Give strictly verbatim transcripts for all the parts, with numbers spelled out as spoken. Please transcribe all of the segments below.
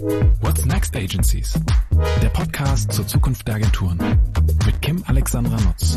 What's Next Agencies? Der Podcast zur Zukunft der Agenturen mit Kim Alexandra Nutz.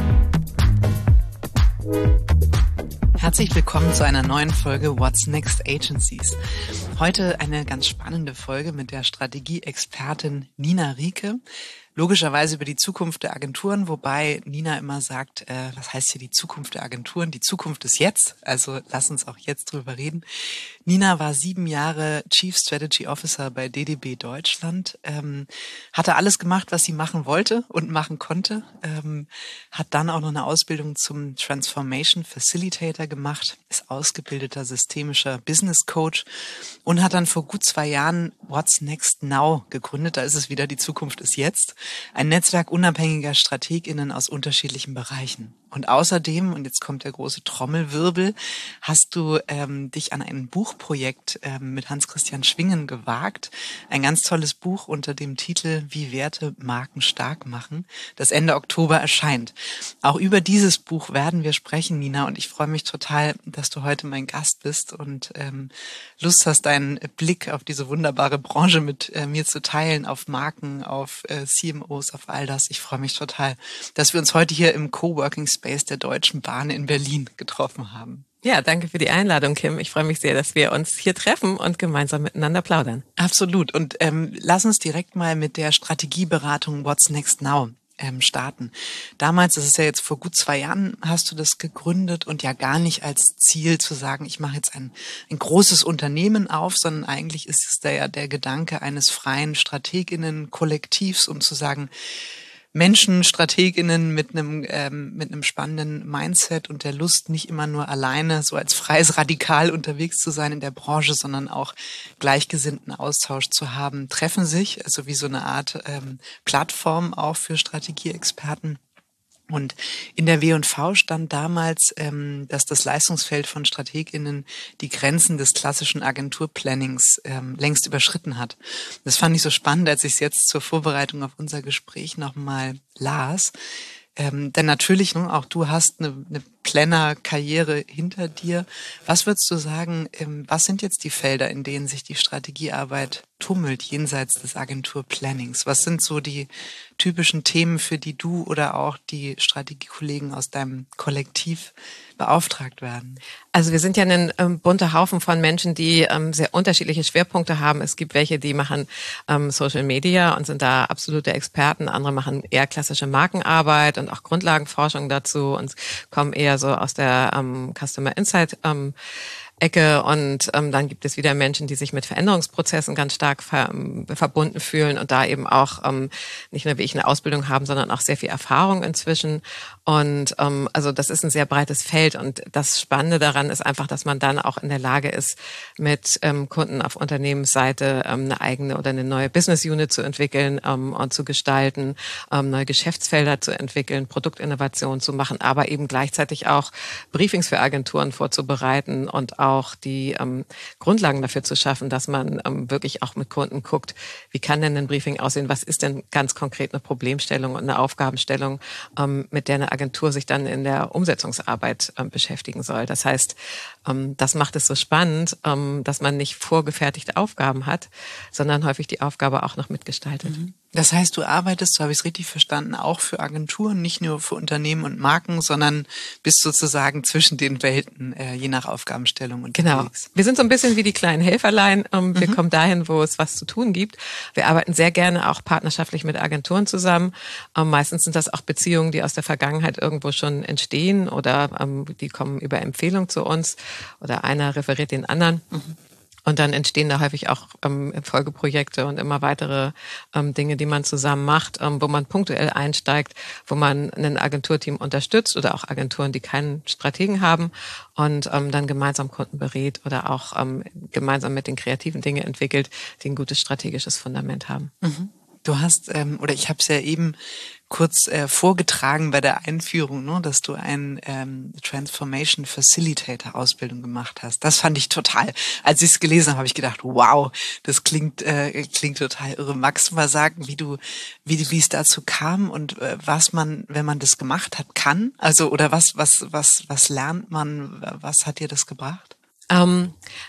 Herzlich willkommen zu einer neuen Folge What's Next Agencies. Heute eine ganz spannende Folge mit der Strategieexpertin Nina Rieke. Logischerweise über die Zukunft der Agenturen, wobei Nina immer sagt, äh, was heißt hier die Zukunft der Agenturen? Die Zukunft ist jetzt, also lass uns auch jetzt drüber reden. Nina war sieben Jahre Chief Strategy Officer bei D D B Deutschland, ähm, hatte alles gemacht, was sie machen wollte und machen konnte, ähm, hat dann auch noch eine Ausbildung zum Transformation Facilitator gemacht, ist ausgebildeter systemischer Business Coach und hat dann vor gut zwei Jahren What's Next Now gegründet. Da ist es wieder, die Zukunft ist jetzt. Ein Netzwerk unabhängiger StrategInnen aus unterschiedlichen Bereichen. Und außerdem, und jetzt kommt der große Trommelwirbel, hast du ähm, dich an ein Buchprojekt ähm, mit Hans-Christian Schwingen gewagt. Ein ganz tolles Buch unter dem Titel Wie Werte Marken stark machen, das Ende Oktober erscheint. Auch über dieses Buch werden wir sprechen, Nina, und ich freue mich total, dass du heute mein Gast bist und ähm, Lust hast, deinen Blick auf diese wunderbare Branche mit äh, mir zu teilen, auf Marken, auf äh, C M Os, auf all das. Ich freue mich total, dass wir uns heute hier im Coworking Space der Deutschen Bahn in Berlin getroffen haben. Ja, danke für die Einladung, Kim. Ich freue mich sehr, dass wir uns hier treffen und gemeinsam miteinander plaudern. Absolut. Und ähm, lass uns direkt mal mit der Strategieberatung What's Next Now ähm, starten. Damals, das ist ja jetzt vor gut zwei Jahren, hast du das gegründet und ja gar nicht als Ziel zu sagen, ich mache jetzt ein, ein großes Unternehmen auf, sondern eigentlich ist es da ja der Gedanke eines freien StrategInnen-Kollektivs, um zu sagen, Menschen, StrategInnen mit einem ähm, mit einem spannenden Mindset und der Lust, nicht immer nur alleine so als freies Radikal unterwegs zu sein in der Branche, sondern auch gleichgesinnten Austausch zu haben, treffen sich, also wie so eine Art ähm, Plattform auch für Strategieexperten. Und in der W und V stand damals, ähm, dass das Leistungsfeld von StrategInnen die Grenzen des klassischen Agenturplannings ähm, längst überschritten hat. Das fand ich so spannend, als ich es jetzt zur Vorbereitung auf unser Gespräch nochmal las. Ähm, denn natürlich, ne, auch du hast eine, eine Planner-Karriere hinter dir. Was würdest du sagen, ähm, was sind jetzt die Felder, in denen sich die Strategiearbeit tummelt, jenseits des Agenturplannings? Was sind so die typischen Themen, für die du oder auch die Strategiekollegen aus deinem Kollektiv beauftragt werden? Also wir sind ja ein ähm, bunter Haufen von Menschen, die ähm, sehr unterschiedliche Schwerpunkte haben. Es gibt welche, die machen ähm, Social Media und sind da absolute Experten. Andere machen eher klassische Markenarbeit und auch Grundlagenforschung dazu und kommen eher so aus der ähm, Customer Insight ähm, Ecke und ähm, dann gibt es wieder Menschen, die sich mit Veränderungsprozessen ganz stark ver, ähm, verbunden fühlen und da eben auch ähm, nicht nur wie ich eine Ausbildung haben, sondern auch sehr viel Erfahrung inzwischen. Und ähm, also das ist ein sehr breites Feld und das Spannende daran ist einfach, dass man dann auch in der Lage ist, mit ähm, Kunden auf Unternehmensseite ähm, eine eigene oder eine neue Business Unit zu entwickeln ähm, und zu gestalten, ähm, neue Geschäftsfelder zu entwickeln, Produktinnovation zu machen, aber eben gleichzeitig auch Briefings für Agenturen vorzubereiten und auch auch die ähm, Grundlagen dafür zu schaffen, dass man ähm, wirklich auch mit Kunden guckt, wie kann denn ein Briefing aussehen, was ist denn ganz konkret eine Problemstellung und eine Aufgabenstellung, ähm, mit der eine Agentur sich dann in der Umsetzungsarbeit ähm, beschäftigen soll. Das heißt, ähm, das macht es so spannend, ähm, dass man nicht vorgefertigte Aufgaben hat, sondern häufig die Aufgabe auch noch mitgestaltet. Mhm. Das heißt, du arbeitest, so habe ich es richtig verstanden, auch für Agenturen, nicht nur für Unternehmen und Marken, sondern bist sozusagen zwischen den Welten, äh, je nach Aufgabenstellung unterwegs. Genau. Wir sind so ein bisschen wie die kleinen Helferlein. Ähm, wir mhm. kommen dahin, wo es was zu tun gibt. Wir arbeiten sehr gerne auch partnerschaftlich mit Agenturen zusammen. Ähm, meistens sind das auch Beziehungen, die aus der Vergangenheit irgendwo schon entstehen oder ähm, die kommen über Empfehlung zu uns oder einer referiert den anderen. Mhm. Und dann entstehen da häufig auch ähm, Folgeprojekte und immer weitere ähm, Dinge, die man zusammen macht, ähm, wo man punktuell einsteigt, wo man ein Agenturteam unterstützt oder auch Agenturen, die keinen Strategen haben und ähm, dann gemeinsam Kunden berät oder auch ähm, gemeinsam mit den kreativen Dinge entwickelt, die ein gutes strategisches Fundament haben. Mhm. Du hast, ähm, oder ich habe es ja eben kurz äh, vorgetragen bei der Einführung, ne, dass du ein ähm, Transformation Facilitator Ausbildung gemacht hast. Das fand ich total. Als ich es gelesen habe, habe ich gedacht, wow, das klingt äh, klingt total irre. Magst du mal sagen, wie du wie wie es dazu kam und äh, was man, wenn man das gemacht hat, kann? Also oder was was was was lernt man? Was hat dir das gebracht? Ähm,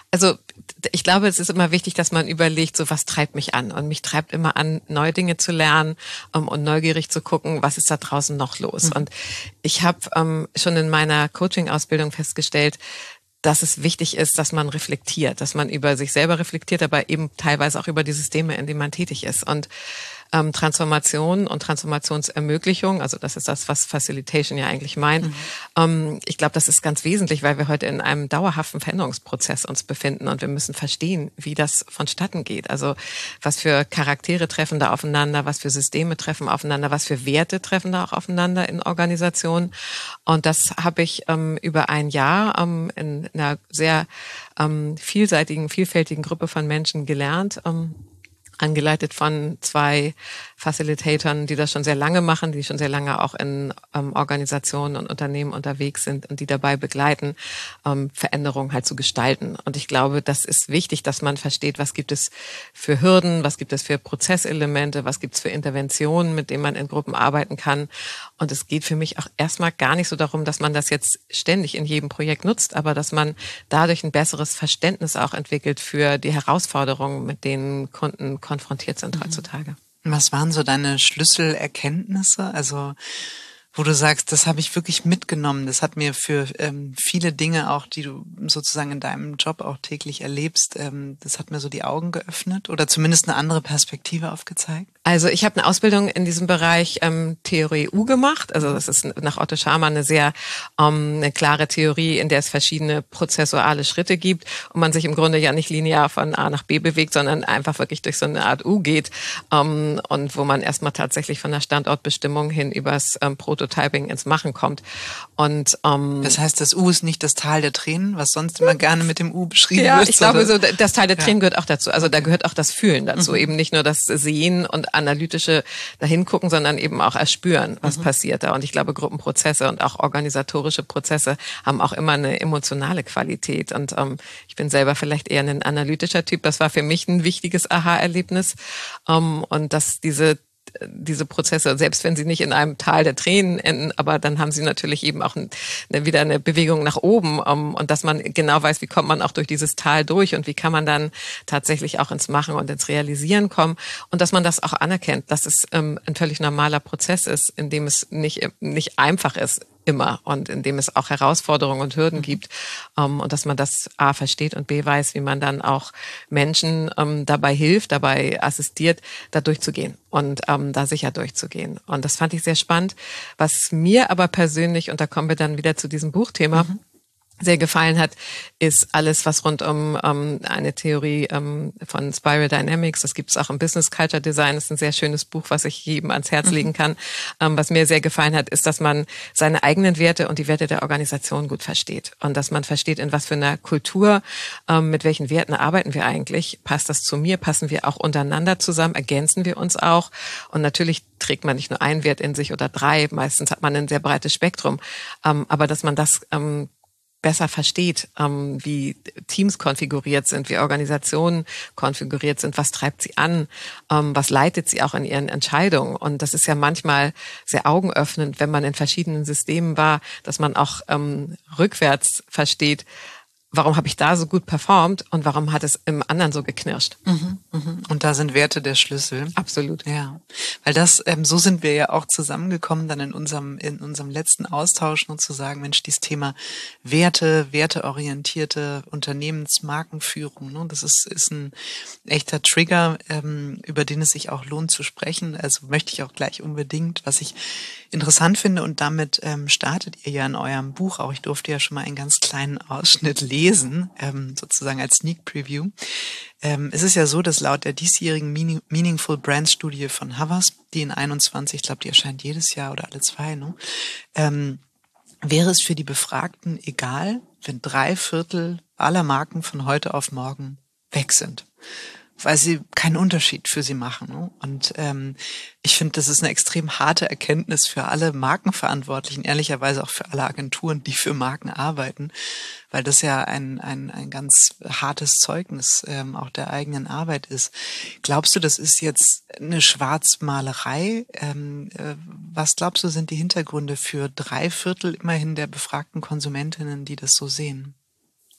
Also ich glaube, es ist immer wichtig, dass man überlegt, so was treibt mich an. Und mich treibt immer an, neue Dinge zu lernen um, und neugierig zu gucken, was ist da draußen noch los. Mhm. Und ich habe ähm, schon in meiner Coaching-Ausbildung festgestellt, dass es wichtig ist, dass man reflektiert, dass man über sich selber reflektiert, aber eben teilweise auch über die Systeme, in denen man tätig ist. Und ähm, Transformation und Transformationsermöglichung, also das ist das, was Facilitation ja eigentlich meint. Mhm. Ähm, ich glaube, das ist ganz wesentlich, weil wir heute in einem dauerhaften Veränderungsprozess uns befinden und wir müssen verstehen, wie das vonstatten geht. Also was für Charaktere treffen da aufeinander, was für Systeme treffen aufeinander, was für Werte treffen da auch aufeinander in Organisationen. Und das habe ich ähm, über ein Jahr ähm, in einer sehr ähm, vielseitigen, vielfältigen Gruppe von Menschen gelernt, ähm, angeleitet von zwei Facilitatoren, die das schon sehr lange machen, die schon sehr lange auch in ähm, Organisationen und Unternehmen unterwegs sind und die dabei begleiten, ähm, Veränderungen halt zu gestalten. Und ich glaube, das ist wichtig, dass man versteht, was gibt es für Hürden, was gibt es für Prozesselemente, was gibt es für Interventionen, mit denen man in Gruppen arbeiten kann. Und es geht für mich auch erstmal gar nicht so darum, dass man das jetzt ständig in jedem Projekt nutzt, aber dass man dadurch ein besseres Verständnis auch entwickelt für die Herausforderungen, mit denen Kunden konfrontiert sind heutzutage. Was waren so deine Schlüsselerkenntnisse? Also wo du sagst, das habe ich wirklich mitgenommen. Das hat mir für ähm, viele Dinge auch, die du sozusagen in deinem Job auch täglich erlebst, ähm, das hat mir so die Augen geöffnet oder zumindest eine andere Perspektive aufgezeigt. Also ich habe eine Ausbildung in diesem Bereich ähm, Theorie U gemacht. Also das ist nach Otto Scharmer eine sehr ähm, eine klare Theorie, in der es verschiedene prozessuale Schritte gibt und man sich im Grunde ja nicht linear von A nach B bewegt, sondern einfach wirklich durch so eine Art U geht ähm, und wo man erstmal tatsächlich von der Standortbestimmung hin übers ähm, Prototyping ins Machen kommt. Und ähm, das heißt, das U ist nicht das Tal der Tränen, was sonst immer gerne mit dem U beschrieben ja, wird. Ja, ich glaube, so das Tal der Tränen ja. gehört auch dazu. Also da gehört auch das Fühlen dazu, mhm. eben nicht nur das Sehen und analytische dahin gucken, sondern eben auch erspüren, was mhm. passiert da. Und ich glaube, Gruppenprozesse und auch organisatorische Prozesse haben auch immer eine emotionale Qualität. Und ähm, ich bin selber vielleicht eher ein analytischer Typ. Das war für mich ein wichtiges Aha-Erlebnis. Ähm, und dass diese diese Prozesse, selbst wenn sie nicht in einem Tal der Tränen enden, aber dann haben sie natürlich eben auch eine, wieder eine Bewegung nach oben um, und dass man genau weiß, wie kommt man auch durch dieses Tal durch und wie kann man dann tatsächlich auch ins Machen und ins Realisieren kommen und dass man das auch anerkennt, dass es ähm, ein völlig normaler Prozess ist, in dem es nicht, nicht einfach ist, immer und in dem es auch Herausforderungen und Hürden gibt ähm, und dass man das A versteht und B weiß, wie man dann auch Menschen ähm, dabei hilft, dabei assistiert, da durchzugehen und ähm, da sicher durchzugehen. Und das fand ich sehr spannend. Was mir aber persönlich, und da kommen wir dann wieder zu diesem Buchthema, mhm. sehr gefallen hat, ist alles, was rund um ähm, eine Theorie ähm, von Spiral Dynamics, das gibt es auch im Business Culture Design, das ist ein sehr schönes Buch, was ich jedem ans Herz legen kann. Ähm, was mir sehr gefallen hat, ist, dass man seine eigenen Werte und die Werte der Organisation gut versteht und dass man versteht, in was für einer Kultur, ähm, mit welchen Werten arbeiten wir eigentlich, passt das zu mir, passen wir auch untereinander zusammen, ergänzen wir uns auch und natürlich trägt man nicht nur einen Wert in sich oder drei, meistens hat man ein sehr breites Spektrum, ähm, aber dass man das ähm, besser versteht, ähm, wie Teams konfiguriert sind, wie Organisationen konfiguriert sind, was treibt sie an, ähm, was leitet sie auch in ihren Entscheidungen. Und das ist ja manchmal sehr augenöffnend, wenn man in verschiedenen Systemen war, dass man auch ähm, rückwärts versteht, warum habe ich da so gut performt und warum hat es im anderen so geknirscht. Mhm, mhm. Und da sind Werte der Schlüssel. Absolut. Ja, weil das, ähm, so sind wir ja auch zusammengekommen dann in unserem in unserem letzten Austausch und zu sagen, Mensch, dieses Thema Werte, werteorientierte Unternehmensmarkenführung, ne, das ist ist ein echter Trigger, ähm, über den es sich auch lohnt zu sprechen. Also möchte ich auch gleich unbedingt, was ich interessant finde und damit ähm, startet ihr ja in eurem Buch auch. Ich durfte ja schon mal einen ganz kleinen Ausschnitt lesen. lesen, ähm, sozusagen als Sneak Preview. Ähm, es ist ja so, dass laut der diesjährigen Meaning, Meaningful Brands Studie von Havas, die in einundzwanzig, ich glaube, die erscheint jedes Jahr oder alle zwei, ne? ähm, wäre es für die Befragten egal, wenn drei Viertel aller Marken von heute auf morgen weg sind, weil sie keinen Unterschied für sie machen. Ne? Und ähm, ich finde, das ist eine extrem harte Erkenntnis für alle Markenverantwortlichen, ehrlicherweise auch für alle Agenturen, die für Marken arbeiten, weil das ja ein ein, ein ganz hartes Zeugnis ähm, auch der eigenen Arbeit ist. Glaubst du, das ist jetzt eine Schwarzmalerei? Ähm, äh, was glaubst du, sind die Hintergründe für drei Viertel immerhin der befragten Konsumentinnen, die das so sehen?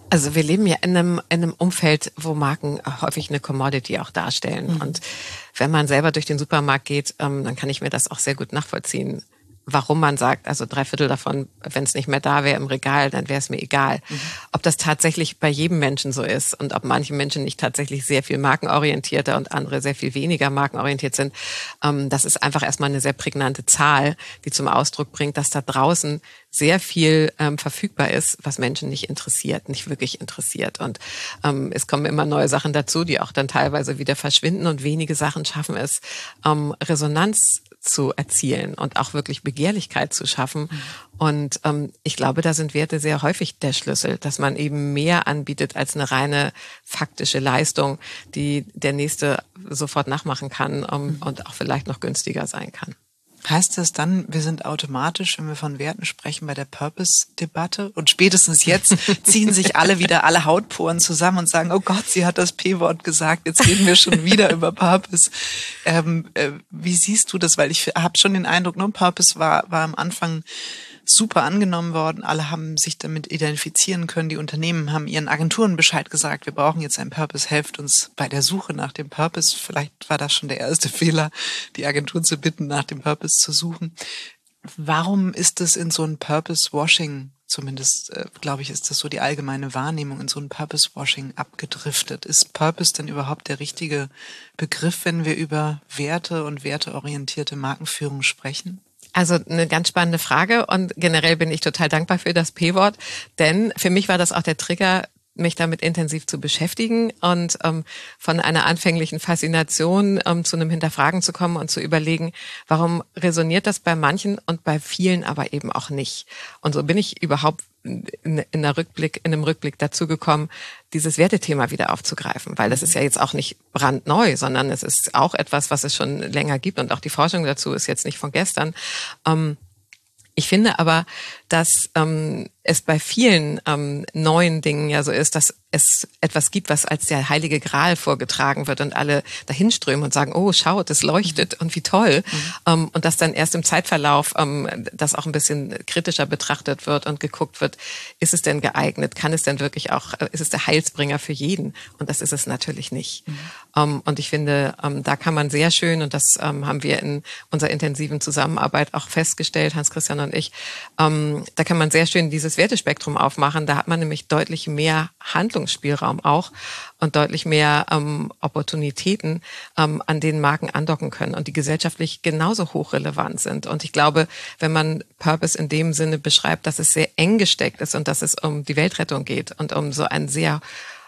Also wir leben ja in einem, in einem Umfeld, wo Marken häufig eine Commodity auch darstellen. Mhm. Und wenn man selber durch den Supermarkt geht, ähm, dann kann ich mir das auch sehr gut nachvollziehen, warum man sagt, also drei Viertel davon, wenn es nicht mehr da wäre im Regal, dann wäre es mir egal. Mhm. Ob das tatsächlich bei jedem Menschen so ist und ob manche Menschen nicht tatsächlich sehr viel markenorientierter und andere sehr viel weniger markenorientiert sind, ähm, das ist einfach erstmal eine sehr prägnante Zahl, die zum Ausdruck bringt, dass da draußen sehr viel ähm, verfügbar ist, was Menschen nicht interessiert, nicht wirklich interessiert. Und ähm, es kommen immer neue Sachen dazu, die auch dann teilweise wieder verschwinden und wenige Sachen schaffen es, ähm, Resonanz zu erzielen und auch wirklich Begehrlichkeit zu schaffen. Mhm. Und ähm, ich glaube, da sind Werte sehr häufig der Schlüssel, dass man eben mehr anbietet als eine reine faktische Leistung, die der Nächste sofort nachmachen kann um, mhm. und auch vielleicht noch günstiger sein kann. Heißt das dann, wir sind automatisch, wenn wir von Werten sprechen, bei der Purpose-Debatte? Und spätestens jetzt ziehen sich alle wieder, alle Hautporen zusammen und sagen, oh Gott, sie hat das P-Wort gesagt, jetzt reden wir schon wieder über Purpose. Ähm, äh, wie siehst du das? Weil ich habe schon den Eindruck, ne, Purpose war, war am Anfang super angenommen worden. Alle haben sich damit identifizieren können. Die Unternehmen haben ihren Agenturen Bescheid gesagt, wir brauchen jetzt einen Purpose, helft uns bei der Suche nach dem Purpose. Vielleicht war das schon der erste Fehler, die Agenturen zu bitten, nach dem Purpose zu suchen. Warum ist es in so ein Purpose-Washing, zumindest äh, glaube ich, ist das so die allgemeine Wahrnehmung, in so ein Purpose-Washing abgedriftet? Ist Purpose denn überhaupt der richtige Begriff, wenn wir über Werte und werteorientierte Markenführung sprechen? Also eine ganz spannende Frage und generell bin ich total dankbar für das P-Wort, denn für mich war das auch der Trigger, mich damit intensiv zu beschäftigen und ähm, von einer anfänglichen Faszination ähm, zu einem Hinterfragen zu kommen und zu überlegen, warum resoniert das bei manchen und bei vielen aber eben auch nicht. Und so bin ich überhaupt in, in, einer Rückblick, in einem Rückblick dazu gekommen, dieses Wertethema wieder aufzugreifen, weil das ist ja jetzt auch nicht brandneu, sondern es ist auch etwas, was es schon länger gibt und auch die Forschung dazu ist jetzt nicht von gestern. Ähm, ich finde aber, dass ähm, es bei vielen ähm, neuen Dingen ja so ist, dass es etwas gibt, was als der heilige Gral vorgetragen wird und alle dahinströmen und sagen, oh, schaut, es leuchtet mhm. und wie toll. Mhm. Ähm, und dass dann erst im Zeitverlauf ähm, das auch ein bisschen kritischer betrachtet wird und geguckt wird, ist es denn geeignet? Kann es denn wirklich auch, ist es der Heilsbringer für jeden? Und das ist es natürlich nicht. Mhm. Ähm, und ich finde, ähm, da kann man sehr schön, und das ähm, haben wir in unserer intensiven Zusammenarbeit auch festgestellt, Hans-Christian und ich, ähm, da kann man sehr schön dieses Wertespektrum aufmachen. Da hat man nämlich deutlich mehr Handlungsspielraum auch und deutlich mehr ähm, Opportunitäten, ähm, an denen Marken andocken können und die gesellschaftlich genauso hochrelevant sind. Und ich glaube, wenn man Purpose in dem Sinne beschreibt, dass es sehr eng gesteckt ist und dass es um die Weltrettung geht und um so ein sehr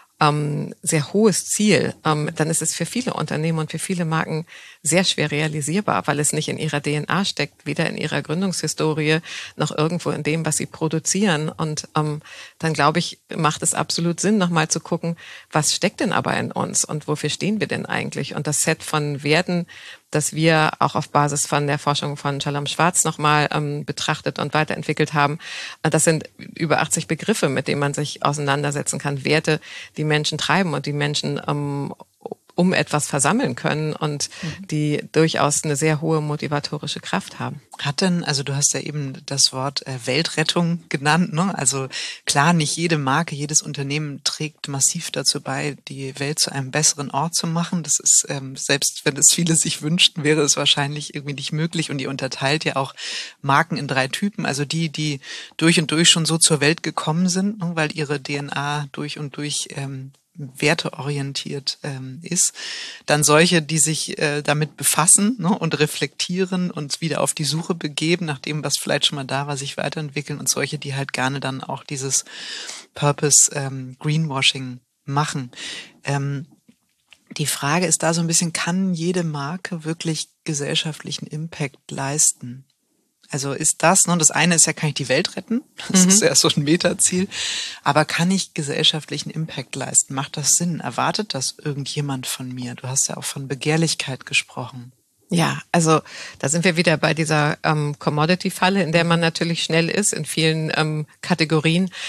Ähm, sehr hohes Ziel, ähm, dann ist es für viele Unternehmen und für viele Marken sehr schwer realisierbar, weil es nicht in ihrer D N A steckt, weder in ihrer Gründungshistorie noch irgendwo in dem, was sie produzieren. Und ähm, dann, glaube ich, macht es absolut Sinn, nochmal zu gucken, was steckt denn aber in uns und wofür stehen wir denn eigentlich? Und das Set von Werten, das wir auch auf Basis von der Forschung von Shalom Schwarz nochmal ähm, betrachtet und weiterentwickelt haben. Das sind über achtzig Begriffe, mit denen man sich auseinandersetzen kann. Werte, die Menschen treiben und die Menschen ähm, um etwas versammeln können und mhm. die durchaus eine sehr hohe motivatorische Kraft haben. Hat denn, also du hast ja eben das Wort äh, Weltrettung genannt, ne? Also klar, nicht jede Marke, jedes Unternehmen trägt massiv dazu bei, die Welt zu einem besseren Ort zu machen. Das ist, ähm, selbst wenn es viele sich wünschten, wäre es wahrscheinlich irgendwie nicht möglich. Und ihr unterteilt ja auch Marken in drei Typen. Also die, die durch und durch schon so zur Welt gekommen sind, ne? Weil ihre D N A durch und durch ähm, werteorientiert ähm, ist, dann solche, die sich äh, damit befassen, ne, und reflektieren und wieder auf die Suche begeben, nach dem, was vielleicht schon mal da war, sich weiterentwickeln, und solche, die halt gerne dann auch dieses Purpose ähm, Greenwashing machen. Ähm, die Frage ist da so ein bisschen, kann jede Marke wirklich gesellschaftlichen Impact leisten? Also ist das, ne, das eine ist ja, kann ich die Welt retten? Das mhm. ist ja so ein Metaziel. Aber kann ich gesellschaftlichen Impact leisten? Macht das Sinn? Erwartet das irgendjemand von mir? Du hast ja auch von Begehrlichkeit gesprochen. Ja, also da sind wir wieder bei dieser ähm, Commodity-Falle, in der man natürlich schnell ist, in vielen ähm, Kategorien.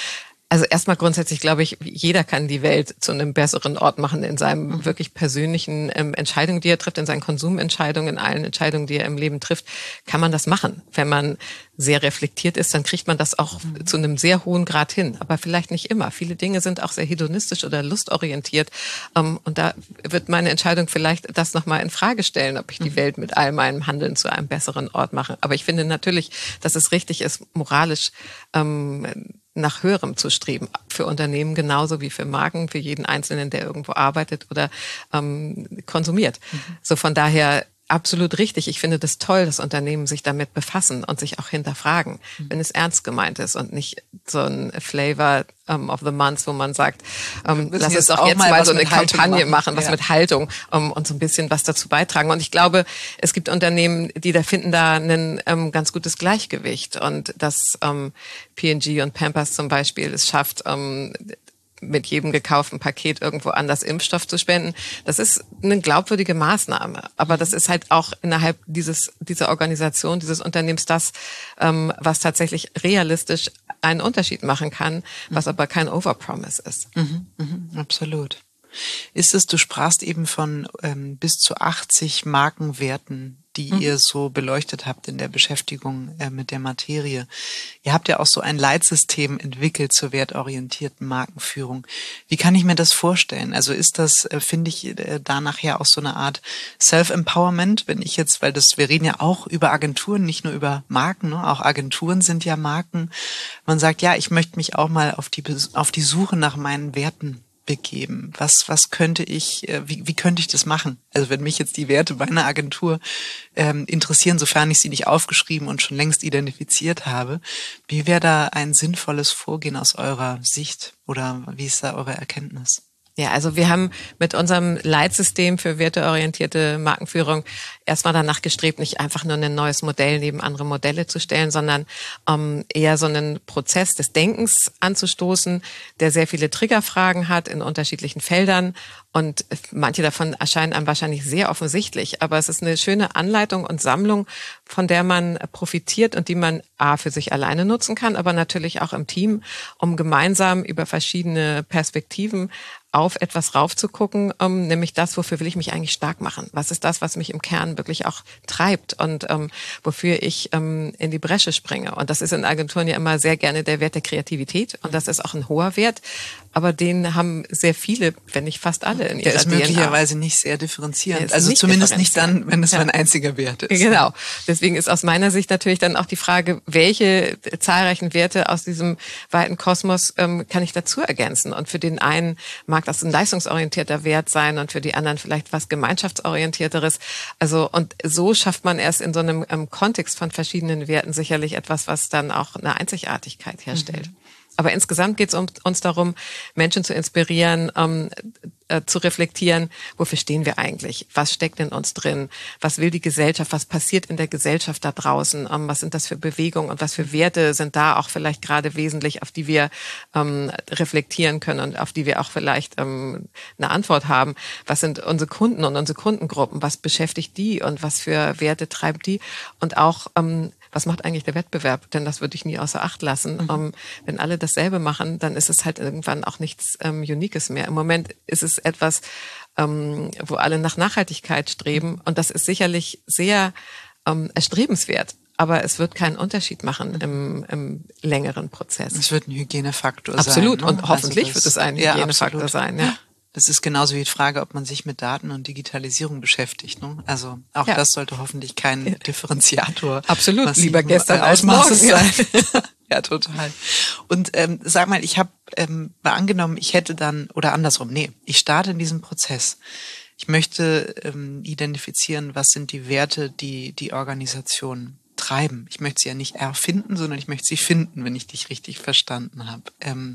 Also erstmal grundsätzlich glaube ich, jeder kann die Welt zu einem besseren Ort machen in seinem mhm. wirklich persönlichen ähm, Entscheidungen, die er trifft, in seinen Konsumentscheidungen, in allen Entscheidungen, die er im Leben trifft, kann man das machen. Wenn man sehr reflektiert ist, dann kriegt man das auch mhm. zu einem sehr hohen Grad hin. Aber vielleicht nicht immer. Viele Dinge sind auch sehr hedonistisch oder lustorientiert. Ähm, und da wird meine Entscheidung vielleicht das nochmal in Frage stellen, ob ich die mhm. Welt mit all meinem Handeln zu einem besseren Ort mache. Aber ich finde natürlich, dass es richtig ist, moralisch ähm, nach Höherem zu streben. Für Unternehmen genauso wie für Marken, für jeden Einzelnen, der irgendwo arbeitet oder ähm, konsumiert. Mhm. So von daher absolut richtig. Ich finde das toll, dass Unternehmen sich damit befassen und sich auch hinterfragen, mhm. wenn es ernst gemeint ist und nicht so ein Flavor um, of the Month, wo man sagt, um, lass uns doch jetzt mal, mal so eine Kampagne machen, machen was ja. mit Haltung um, und so ein bisschen was dazu beitragen. Und ich glaube, es gibt Unternehmen, die da finden da ein um, ganz gutes Gleichgewicht und dass um, P und G und Pampers zum Beispiel es schafft, um, mit jedem gekauften Paket irgendwo anders Impfstoff zu spenden. Das ist eine glaubwürdige Maßnahme. Aber das ist halt auch innerhalb dieses dieser Organisation, dieses Unternehmens das, ähm, was tatsächlich realistisch einen Unterschied machen kann, was aber kein Overpromise ist. Mhm, mh, absolut. Ist es, du sprachst eben von ähm, bis zu achtzig Markenwerten, die mhm. ihr so beleuchtet habt in der Beschäftigung äh, mit der Materie. Ihr habt ja auch so ein Leitsystem entwickelt zur wertorientierten Markenführung. Wie kann ich mir das vorstellen? Also ist das, äh, finde ich, äh, da nachher auch so eine Art Self-Empowerment, wenn ich jetzt, weil das, wir reden ja auch über Agenturen, nicht nur über Marken, ne? Auch Agenturen sind ja Marken. Man sagt, ja, ich möchte mich auch mal auf die, auf die Suche nach meinen Werten begeben. Was, was könnte ich, wie, wie könnte ich das machen? Also wenn mich jetzt die Werte bei einer Agentur ähm, interessieren, sofern ich sie nicht aufgeschrieben und schon längst identifiziert habe, wie wäre da ein sinnvolles Vorgehen aus eurer Sicht oder wie ist da eure Erkenntnis? Ja, also wir haben mit unserem Leitsystem für werteorientierte Markenführung erstmal danach gestrebt, nicht einfach nur ein neues Modell neben andere Modelle zu stellen, sondern ähm, eher so einen Prozess des Denkens anzustoßen, der sehr viele Triggerfragen hat in unterschiedlichen Feldern. Und manche davon erscheinen einem wahrscheinlich sehr offensichtlich. Aber es ist eine schöne Anleitung und Sammlung, von der man profitiert und die man A, für sich alleine nutzen kann, aber natürlich auch im Team, um gemeinsam über verschiedene Perspektiven auf etwas raufzugucken, um, nämlich das, wofür will ich mich eigentlich stark machen? Was ist das, was mich im Kern wirklich auch treibt und um, wofür ich um, in die Bresche springe? Und das ist in Agenturen ja immer sehr gerne der Wert der Kreativität und das ist auch ein hoher Wert, aber den haben sehr viele, wenn nicht fast alle in ihrer Der ist D N A. Möglicherweise nicht sehr differenzierend, also nicht zumindest nicht dann, wenn es ja. ein einziger Wert ist. Genau, deswegen ist aus meiner Sicht natürlich dann auch die Frage, welche zahlreichen Werte aus diesem weiten Kosmos ähm, kann ich dazu ergänzen? Und für den einen mag das ein leistungsorientierter Wert sein und für die anderen vielleicht was gemeinschaftsorientierteres. Also und so schafft man erst in so einem ähm, Kontext von verschiedenen Werten sicherlich etwas, was dann auch eine Einzigartigkeit herstellt. Mhm. Aber insgesamt geht es um, uns darum, Menschen zu inspirieren, ähm, äh, zu reflektieren, wofür stehen wir eigentlich? Was steckt in uns drin? Was will die Gesellschaft? Was passiert in der Gesellschaft da draußen? Ähm, was sind das für Bewegungen und was für Werte sind da auch vielleicht gerade wesentlich, auf die wir ähm, reflektieren können und auf die wir auch vielleicht ähm, eine Antwort haben? Was sind unsere Kunden und unsere Kundengruppen? Was beschäftigt die und was für Werte treibt die? Und auch ähm, was macht eigentlich der Wettbewerb? Denn das würde ich nie außer Acht lassen. Mhm. Um, wenn alle dasselbe machen, dann ist es halt irgendwann auch nichts ähm, Uniques mehr. Im Moment ist es etwas, ähm, wo alle nach Nachhaltigkeit streben. Und das ist sicherlich sehr ähm, erstrebenswert. Aber es wird keinen Unterschied machen im, im längeren Prozess. Es wird ein Hygienefaktor absolut. sein. Absolut. Ne? Und hoffentlich also das, wird es ein ja, Hygienefaktor absolut. sein. Ja. Das ist genauso wie die Frage, ob man sich mit Daten und Digitalisierung beschäftigt. Ne? Also auch ja. das sollte hoffentlich kein ja. Differenziator absolut lieber gestern als morgen sein. Ja, total. Und ähm, sag mal, ich habe ähm, mal angenommen, ich hätte dann, oder andersrum, nee, ich starte in diesem Prozess. Ich möchte ähm, identifizieren, was sind die Werte, die die Organisation treiben. Ich möchte sie ja nicht erfinden, sondern ich möchte sie finden, wenn ich dich richtig verstanden habe. Ähm,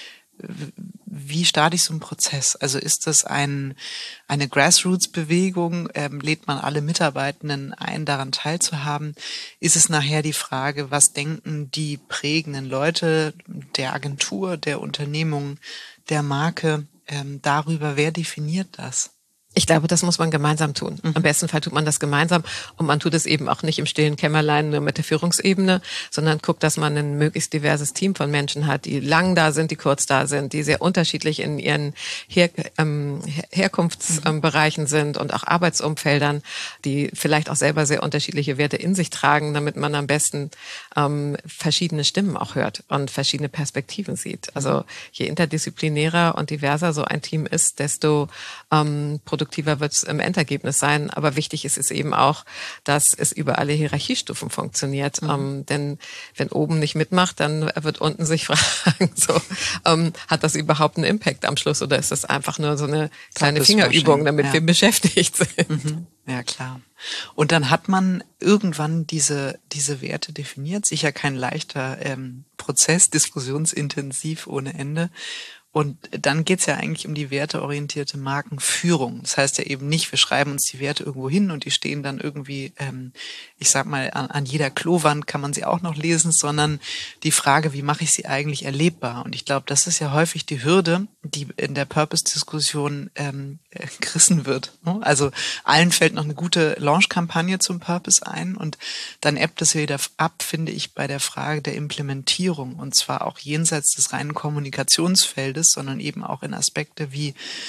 Wie starte ich so einen Prozess? Also ist das ein, eine Grassroots-Bewegung? Ähm, lädt man alle Mitarbeitenden ein, daran teilzuhaben? Ist es nachher die Frage, was denken die prägenden Leute der Agentur, der Unternehmung, der Marke ähm, darüber? Wer definiert das? Ich glaube, das muss man gemeinsam tun. Mhm. Im besten Fall tut man das gemeinsam und man tut es eben auch nicht im stillen Kämmerlein nur mit der Führungsebene, sondern guckt, dass man ein möglichst diverses Team von Menschen hat, die lang da sind, die kurz da sind, die sehr unterschiedlich in ihren Her- ähm, Herkunftsbereichen mhm. sind und auch Arbeitsumfeldern, die vielleicht auch selber sehr unterschiedliche Werte in sich tragen, damit man am besten ähm, verschiedene Stimmen auch hört und verschiedene Perspektiven sieht. Also je interdisziplinärer und diverser so ein Team ist, desto ähm, produktiver wird es im Endergebnis sein. Aber wichtig ist es eben auch, dass es über alle Hierarchiestufen funktioniert. Mhm. Ähm, denn wenn oben nicht mitmacht, dann wird unten sich fragen, so, ähm, hat das überhaupt einen Impact am Schluss oder ist das einfach nur so eine kleine Fingerübung, damit ja. wir beschäftigt sind? Mhm. Ja, klar. Und dann hat man irgendwann diese diese Werte definiert. Sicher kein leichter ähm, Prozess, diskussionsintensiv ohne Ende. Und dann geht's ja eigentlich um die werteorientierte Markenführung. Das heißt ja eben nicht, wir schreiben uns die Werte irgendwo hin und die stehen dann irgendwie, ähm, ich sag mal, an, an jeder Klowand kann man sie auch noch lesen, sondern die Frage, wie mache ich sie eigentlich erlebbar? Und ich glaube, das ist ja häufig die Hürde, die in der Purpose-Diskussion ähm, äh, gerissen wird. Ne? Also allen fällt noch eine gute Launch-Kampagne zum Purpose ein und dann ebbt es wieder ab, finde ich, bei der Frage der Implementierung und zwar auch jenseits des reinen Kommunikationsfeldes, sondern eben auch in Aspekte wie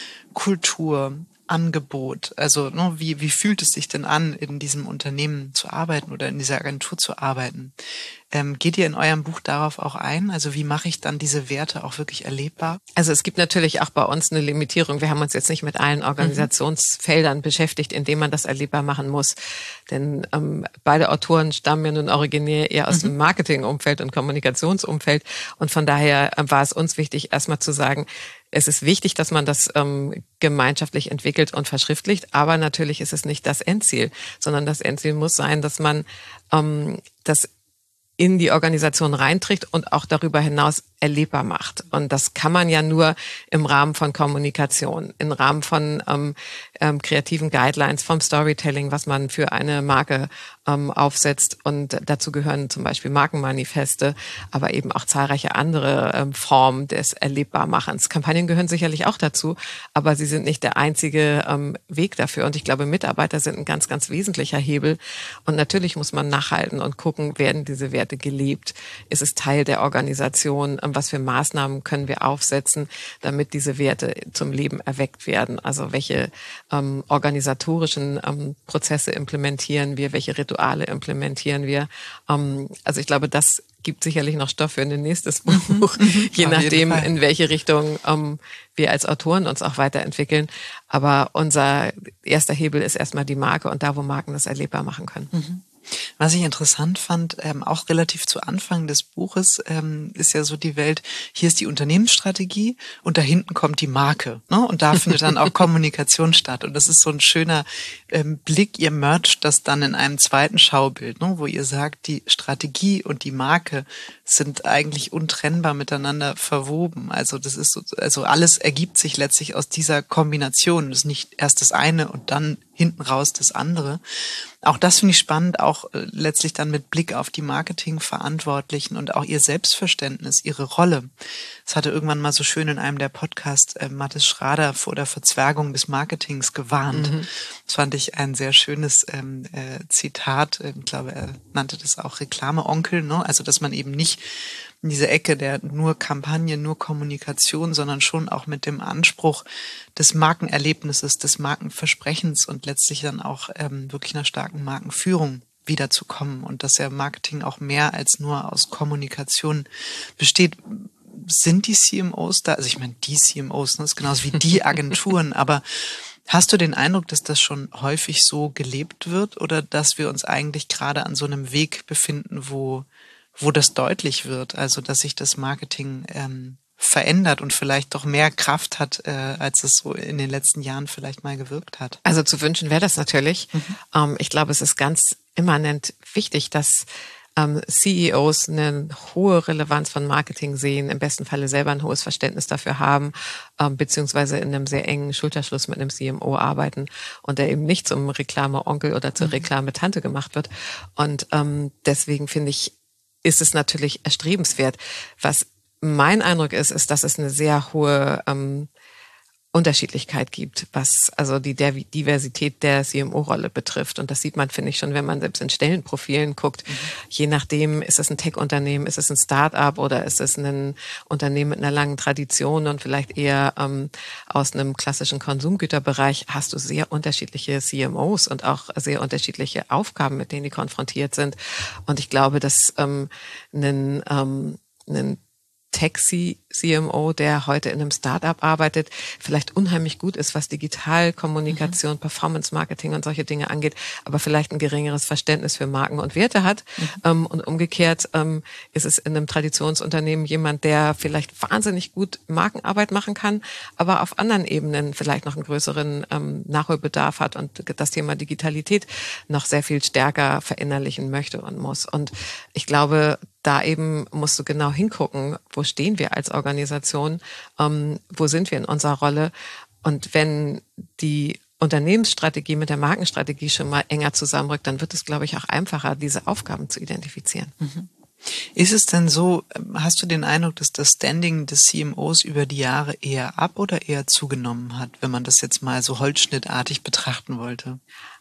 Kultur, Angebot. Also ne, wie, wie fühlt es sich denn an, in diesem Unternehmen zu arbeiten oder in dieser Agentur zu arbeiten? Ähm, geht ihr in eurem Buch darauf auch ein? Also wie mache ich dann diese Werte auch wirklich erlebbar? Also es gibt natürlich auch bei uns eine Limitierung. Wir haben uns jetzt nicht mit allen Organisationsfeldern mhm. beschäftigt, in denen man das erlebbar machen muss. Denn ähm, beide Autoren stammen ja nun originär eher aus mhm. dem Marketingumfeld und Kommunikationsumfeld. Und von daher äh, war es uns wichtig, erstmal zu sagen, es ist wichtig, dass man das ähm, gemeinschaftlich entwickelt und verschriftlicht, aber natürlich ist es nicht das Endziel, sondern das Endziel muss sein, dass man ähm, das in die Organisation reinträgt und auch darüber hinaus erlebbar macht. Und das kann man ja nur im Rahmen von Kommunikation, im Rahmen von ähm, ähm, kreativen Guidelines, vom Storytelling, was man für eine Marke ähm, aufsetzt. Und dazu gehören zum Beispiel Markenmanifeste, aber eben auch zahlreiche andere ähm, Formen des Erlebbarmachens. Kampagnen gehören sicherlich auch dazu, aber sie sind nicht der einzige ähm, Weg dafür. Und ich glaube, Mitarbeiter sind ein ganz, ganz wesentlicher Hebel. Und natürlich muss man nachhalten und gucken, werden diese Werte gelebt? Ist es Teil der Organisation? Was für Maßnahmen können wir aufsetzen, damit diese Werte zum Leben erweckt werden? Also welche ähm, organisatorischen ähm, Prozesse implementieren wir? Welche Rituale implementieren wir? Ähm, also ich glaube, das gibt sicherlich noch Stoff für ein nächstes Buch, mhm, je nachdem, in welche Richtung ähm, wir als Autoren uns auch weiterentwickeln. Aber unser erster Hebel ist erstmal die Marke und da, wo Marken das erlebbar machen können. Mhm. Was ich interessant fand, ähm, auch relativ zu Anfang des Buches, ähm, ist ja so die Welt, hier ist die Unternehmensstrategie und da hinten kommt die Marke, ne? Und da findet dann auch Kommunikation statt. Und das ist so ein schöner ähm, Blick, ihr mercht das dann in einem zweiten Schaubild, ne? Wo ihr sagt, die Strategie und die Marke sind eigentlich untrennbar miteinander verwoben. Also das ist so, also alles ergibt sich letztlich aus dieser Kombination. Das ist nicht erst das eine und dann hinten raus das andere. Auch das finde ich spannend, auch äh, letztlich dann mit Blick auf die Marketingverantwortlichen und auch ihr Selbstverständnis, ihre Rolle. Das hatte irgendwann mal so schön in einem der Podcasts äh, Mathis Schrader vor der Verzwergung des Marketings gewarnt. Mhm. Das fand ich ein sehr schönes ähm, äh, Zitat. Ich glaube, er nannte das auch Reklameonkel, ne? Also, dass man eben nicht in diese Ecke der nur Kampagne, nur Kommunikation, sondern schon auch mit dem Anspruch des Markenerlebnisses, des Markenversprechens und letztlich dann auch ähm, wirklich einer starken Markenführung wiederzukommen und dass ja Marketing auch mehr als nur aus Kommunikation besteht. Sind die C M Os da? Also ich meine, die C M Os, ne, ist genauso wie die Agenturen, aber hast du den Eindruck, dass das schon häufig so gelebt wird oder dass wir uns eigentlich gerade an so einem Weg befinden, wo wo das deutlich wird, also dass sich das Marketing ähm, verändert und vielleicht doch mehr Kraft hat, äh, als es so in den letzten Jahren vielleicht mal gewirkt hat? Also zu wünschen wäre das natürlich. Mhm. Ähm, ich glaube, es ist ganz immanent wichtig, dass ähm, C E Os eine hohe Relevanz von Marketing sehen, im besten Falle selber ein hohes Verständnis dafür haben, ähm, beziehungsweise in einem sehr engen Schulterschluss mit einem C M O arbeiten und der eben nicht zum Reklame-Onkel oder zur Reklame-Tante gemacht wird. Und ähm, deswegen finde ich, ist es natürlich erstrebenswert. Was mein Eindruck ist, ist, dass es eine sehr hohe ähm, Unterschiedlichkeit gibt, was also die Diversität der C M O-Rolle betrifft. Und das sieht man, finde ich, schon, wenn man selbst in Stellenprofilen guckt. Mhm. Je nachdem, ist es ein Tech-Unternehmen, ist es ein Start-up oder ist es ein Unternehmen mit einer langen Tradition und vielleicht eher ähm, aus einem klassischen Konsumgüterbereich, hast du sehr unterschiedliche C M Os und auch sehr unterschiedliche Aufgaben, mit denen die konfrontiert sind. Und ich glaube, dass ähm, ein, ähm, ein Tech-C M O, der heute in einem Startup arbeitet, vielleicht unheimlich gut ist, was Digitalkommunikation, mhm. Performance-Marketing und solche Dinge angeht, aber vielleicht ein geringeres Verständnis für Marken und Werte hat. Mhm. Ähm, und umgekehrt ähm, ist es in einem Traditionsunternehmen jemand, der vielleicht wahnsinnig gut Markenarbeit machen kann, aber auf anderen Ebenen vielleicht noch einen größeren ähm, Nachholbedarf hat und das Thema Digitalität noch sehr viel stärker verinnerlichen möchte und muss. Und ich glaube, da eben musst du genau hingucken, wo stehen wir als Organisation, ähm, wo sind wir in unserer Rolle. Und wenn die Unternehmensstrategie mit der Markenstrategie schon mal enger zusammenrückt, dann wird es, glaube ich, auch einfacher, diese Aufgaben zu identifizieren. Mhm. Ist es denn so, hast du den Eindruck, dass das Standing des C M Os über die Jahre eher ab- oder eher zugenommen hat, wenn man das jetzt mal so holzschnittartig betrachten wollte?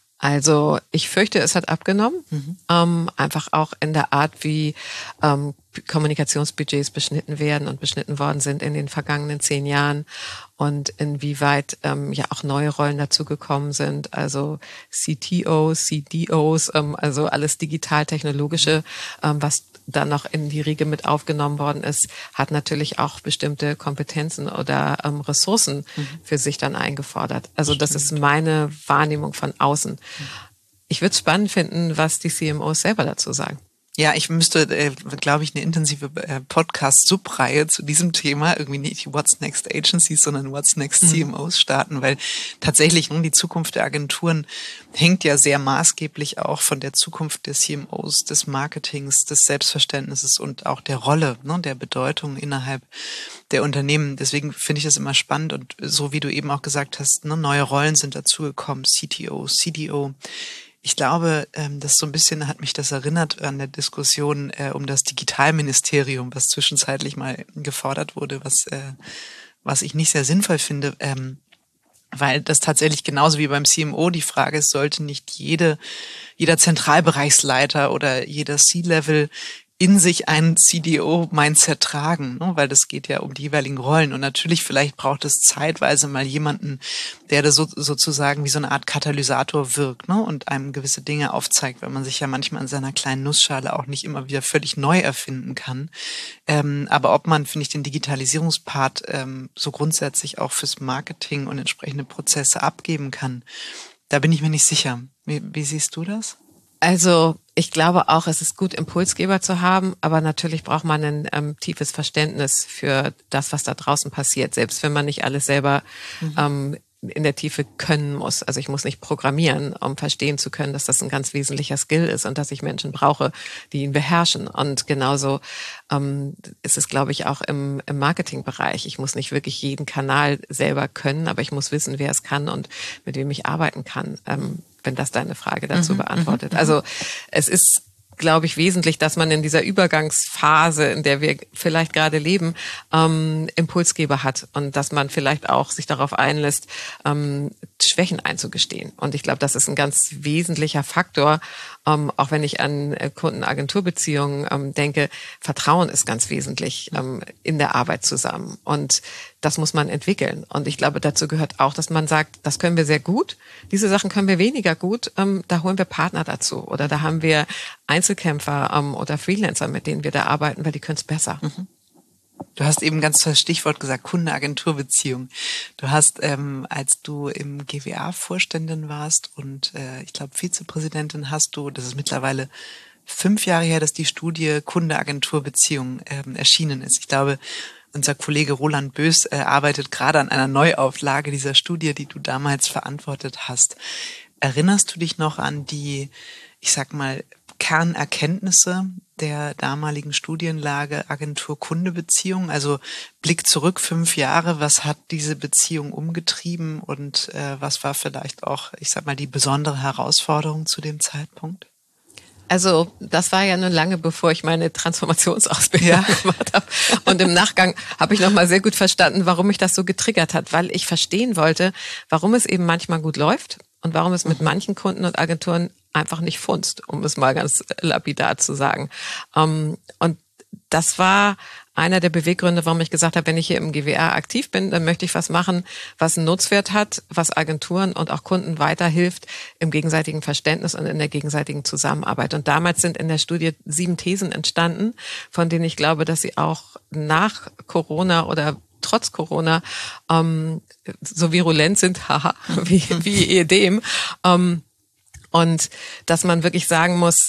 Also ich fürchte, es hat abgenommen, mhm. ähm, einfach auch in der Art, wie ähm, Kommunikationsbudgets beschnitten werden und beschnitten worden sind in den vergangenen zehn Jahren und inwieweit ähm, ja auch neue Rollen dazugekommen sind, also C T Os, C D Os, ähm, also alles digital-technologische, ähm, was dann noch in die Riege mit aufgenommen worden ist, hat natürlich auch bestimmte Kompetenzen oder ähm, Ressourcen mhm. für sich dann eingefordert. Also das, das ist meine Wahrnehmung von außen. Mhm. Ich würde es spannend finden, was die C M Os selber dazu sagen. Ja, ich müsste, äh, glaube ich, eine intensive äh, Podcast-Subreihe zu diesem Thema, irgendwie nicht What's Next Agencies, sondern What's Next mhm. C M Os starten, weil tatsächlich nun die Zukunft der Agenturen hängt ja sehr maßgeblich auch von der Zukunft der C M Os, des Marketings, des Selbstverständnisses und auch der Rolle, ne, der Bedeutung innerhalb der Unternehmen. Deswegen finde ich das immer spannend und so wie du eben auch gesagt hast, ne, neue Rollen sind dazugekommen, C T O, C D O. Ich glaube, das so ein bisschen hat mich das erinnert an der Diskussion äh, um das Digitalministerium, was zwischenzeitlich mal gefordert wurde, was äh, was ich nicht sehr sinnvoll finde, ähm, weil das tatsächlich genauso wie beim C M O die Frage ist, sollte nicht jede jeder Zentralbereichsleiter oder jeder C-Level in sich ein C D O-Mindset tragen, ne? Weil das geht ja um die jeweiligen Rollen. Und natürlich, vielleicht braucht es zeitweise mal jemanden, der da so, sozusagen wie so eine Art Katalysator wirkt, ne? Und einem gewisse Dinge aufzeigt, weil man sich ja manchmal in seiner kleinen Nussschale auch nicht immer wieder völlig neu erfinden kann. Ähm, aber ob man, finde ich, den Digitalisierungspart ähm, so grundsätzlich auch fürs Marketing und entsprechende Prozesse abgeben kann, da bin ich mir nicht sicher. Wie, wie siehst du das? Also ich glaube auch, es ist gut, Impulsgeber zu haben, aber natürlich braucht man ein ähm, tiefes Verständnis für das, was da draußen passiert, selbst wenn man nicht alles selber mhm. ähm, in der Tiefe können muss. Also ich muss nicht programmieren, um verstehen zu können, dass das ein ganz wesentlicher Skill ist und dass ich Menschen brauche, die ihn beherrschen. Und genauso ähm, ist es, glaube ich, auch im, im Marketingbereich. Ich muss nicht wirklich jeden Kanal selber können, aber ich muss wissen, wer es kann und mit wem ich arbeiten kann. Ähm, wenn das deine Frage dazu mhm, beantwortet. Mhm. Also es ist, glaube ich, wesentlich, dass man in dieser Übergangsphase, in der wir vielleicht gerade leben, ähm, Impulsgeber hat und dass man vielleicht auch sich darauf einlässt, ähm, Schwächen einzugestehen. Und ich glaube, das ist ein ganz wesentlicher Faktor, ähm, auch wenn ich an Kunden-Agentur-Beziehungen ähm, denke. Vertrauen ist ganz wesentlich ähm, in der Arbeit zusammen. Und das muss man entwickeln. Und ich glaube, dazu gehört auch, dass man sagt, das können wir sehr gut, diese Sachen können wir weniger gut, ähm, da holen wir Partner dazu. Oder da haben wir Einzelkämpfer ähm, oder Freelancer, mit denen wir da arbeiten, weil die können es besser. Mhm. Du hast eben ganz das Stichwort gesagt, Kunde-Agentur-Beziehung. Du hast, ähm, als du im G W A-Vorständin warst und äh, ich glaube Vizepräsidentin, hast du, das ist mittlerweile fünf Jahre her, dass die Studie Kunde-Agentur-Beziehung ähm, erschienen ist. Ich glaube, unser Kollege Roland Bös äh, arbeitet gerade an einer Neuauflage dieser Studie, die du damals verantwortet hast. Erinnerst du dich noch an die, ich sag mal, Kernerkenntnisse der damaligen Studienlage Agentur-Kunde-Beziehung? Also Blick zurück fünf Jahre, was hat diese Beziehung umgetrieben und äh, was war vielleicht auch, ich sag mal, die besondere Herausforderung zu dem Zeitpunkt? Also das war ja nun lange, bevor ich meine Transformationsausbildung ja. gemacht habe. Und im Nachgang habe ich nochmal sehr gut verstanden, warum mich das so getriggert hat, weil ich verstehen wollte, warum es eben manchmal gut läuft und warum es mit manchen Kunden und Agenturen einfach nicht funzt, um es mal ganz lapidar zu sagen. Und das war einer der Beweggründe, warum ich gesagt habe, wenn ich hier im G W R aktiv bin, dann möchte ich was machen, was einen Nutzwert hat, was Agenturen und auch Kunden weiterhilft im gegenseitigen Verständnis und in der gegenseitigen Zusammenarbeit. Und damals sind in der Studie sieben Thesen entstanden, von denen ich glaube, dass sie auch nach Corona oder trotz Corona ähm, so virulent sind, haha, wie, wie ehedem. Ähm, und dass man wirklich sagen muss,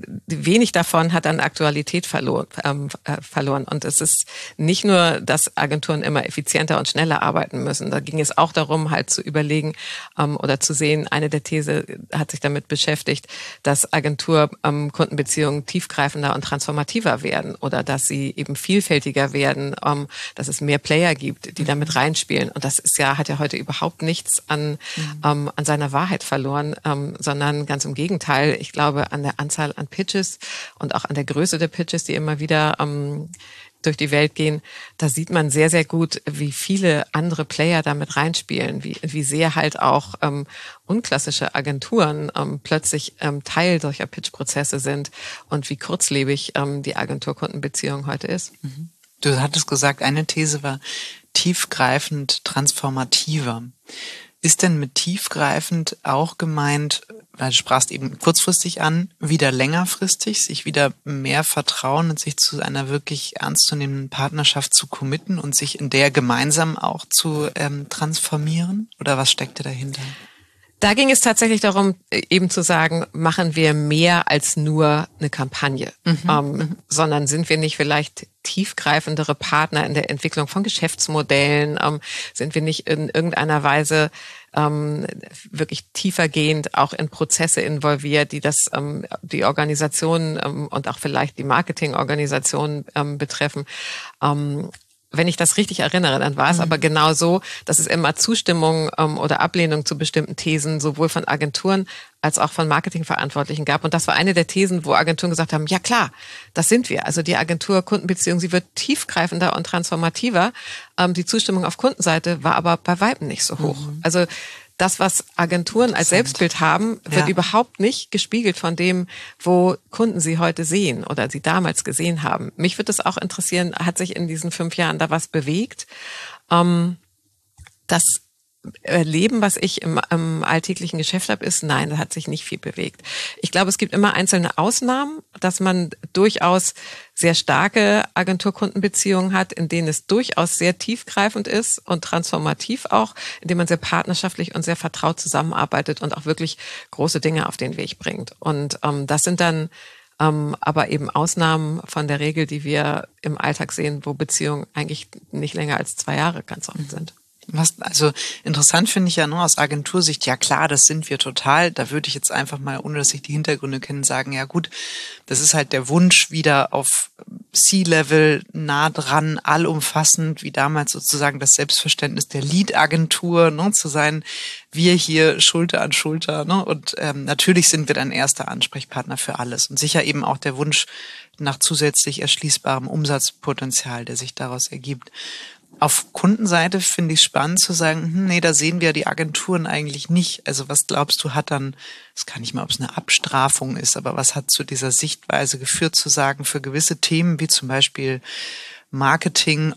wenig davon hat an Aktualität verloren, ähm, äh, verloren. Und es ist nicht nur, dass Agenturen immer effizienter und schneller arbeiten müssen. Da ging es auch darum, halt zu überlegen ähm, oder zu sehen, eine der These hat sich damit beschäftigt, dass Agentur-Kundenbeziehungen ähm, tiefgreifender und transformativer werden oder dass sie eben vielfältiger werden, ähm, dass es mehr Player gibt, die damit reinspielen. Und das ist ja, hat ja heute überhaupt nichts an, mhm. ähm, an seiner Wahrheit verloren, ähm, sondern ganz im Gegenteil. Ich glaube, an der Anzahl an Pitches und auch an der Größe der Pitches, die immer wieder ähm, durch die Welt gehen, da sieht man sehr, sehr gut, wie viele andere Player damit reinspielen, wie, wie sehr halt auch ähm, unklassische Agenturen ähm, plötzlich ähm, Teil solcher Pitch-Prozesse sind und wie kurzlebig ähm, die Agentur-Kundenbeziehung heute ist. Mhm. Du hattest gesagt, eine These war tiefgreifend transformativer. Ist denn mit tiefgreifend auch gemeint, weil du sprachst eben kurzfristig an, wieder längerfristig, sich wieder mehr vertrauen und sich zu einer wirklich ernstzunehmenden Partnerschaft zu committen und sich in der gemeinsam auch zu ähm, transformieren? Oder was steckte dahinter? Da ging es tatsächlich darum, eben zu sagen, machen wir mehr als nur eine Kampagne, mhm, ähm, mhm. sondern sind wir nicht vielleicht tiefgreifendere Partner in der Entwicklung von Geschäftsmodellen, ähm, sind wir nicht in irgendeiner Weise ähm, wirklich tiefergehend auch in Prozesse involviert, die das ähm, die Organisation ähm, und auch vielleicht die Marketingorganisation ähm, betreffen. Ähm, Wenn ich das richtig erinnere, dann war es mhm. aber genau so, dass es immer Zustimmung ähm, oder Ablehnung zu bestimmten Thesen sowohl von Agenturen als auch von Marketingverantwortlichen gab. Und das war eine der Thesen, wo Agenturen gesagt haben, ja klar, das sind wir. Also die Agentur-Kundenbeziehung, sie wird tiefgreifender und transformativer. Ähm, die Zustimmung auf Kundenseite war aber bei Weitem nicht so hoch. Mhm. Also das, was Agenturen als Selbstbild haben, wird ja. überhaupt nicht gespiegelt von dem, wo Kunden sie heute sehen oder sie damals gesehen haben. Mich würde es auch interessieren, hat sich in diesen fünf Jahren da was bewegt? Ähm, das Leben, was ich im, im alltäglichen Geschäft habe, ist, nein, da hat sich nicht viel bewegt. Ich glaube, es gibt immer einzelne Ausnahmen, dass man durchaus sehr starke Agenturkundenbeziehungen hat, in denen es durchaus sehr tiefgreifend ist und transformativ auch, in denen man sehr partnerschaftlich und sehr vertraut zusammenarbeitet und auch wirklich große Dinge auf den Weg bringt. Und ähm, das sind dann ähm, aber eben Ausnahmen von der Regel, die wir im Alltag sehen, wo Beziehungen eigentlich nicht länger als zwei Jahre ganz oft sind. Was, also interessant finde ich ja nur aus Agentursicht, ja klar, das sind wir total. Da würde ich jetzt einfach mal, ohne dass ich die Hintergründe kenne, sagen, ja gut, das ist halt der Wunsch, wieder auf C-Level, nah dran, allumfassend, wie damals sozusagen das Selbstverständnis der Lead-Agentur, ne, zu sein, wir hier Schulter an Schulter. Ne, und ähm, natürlich sind wir dann erster Ansprechpartner für alles. Und sicher eben auch der Wunsch nach zusätzlich erschließbarem Umsatzpotenzial, der sich daraus ergibt. Auf Kundenseite finde ich spannend zu sagen, hm, nee, da sehen wir die Agenturen eigentlich nicht. Also was glaubst du, hat dann, das kann nicht mal, ob es eine Abstrafung ist, aber was hat zu dieser Sichtweise geführt, zu sagen, für gewisse Themen wie zum Beispiel Marketing,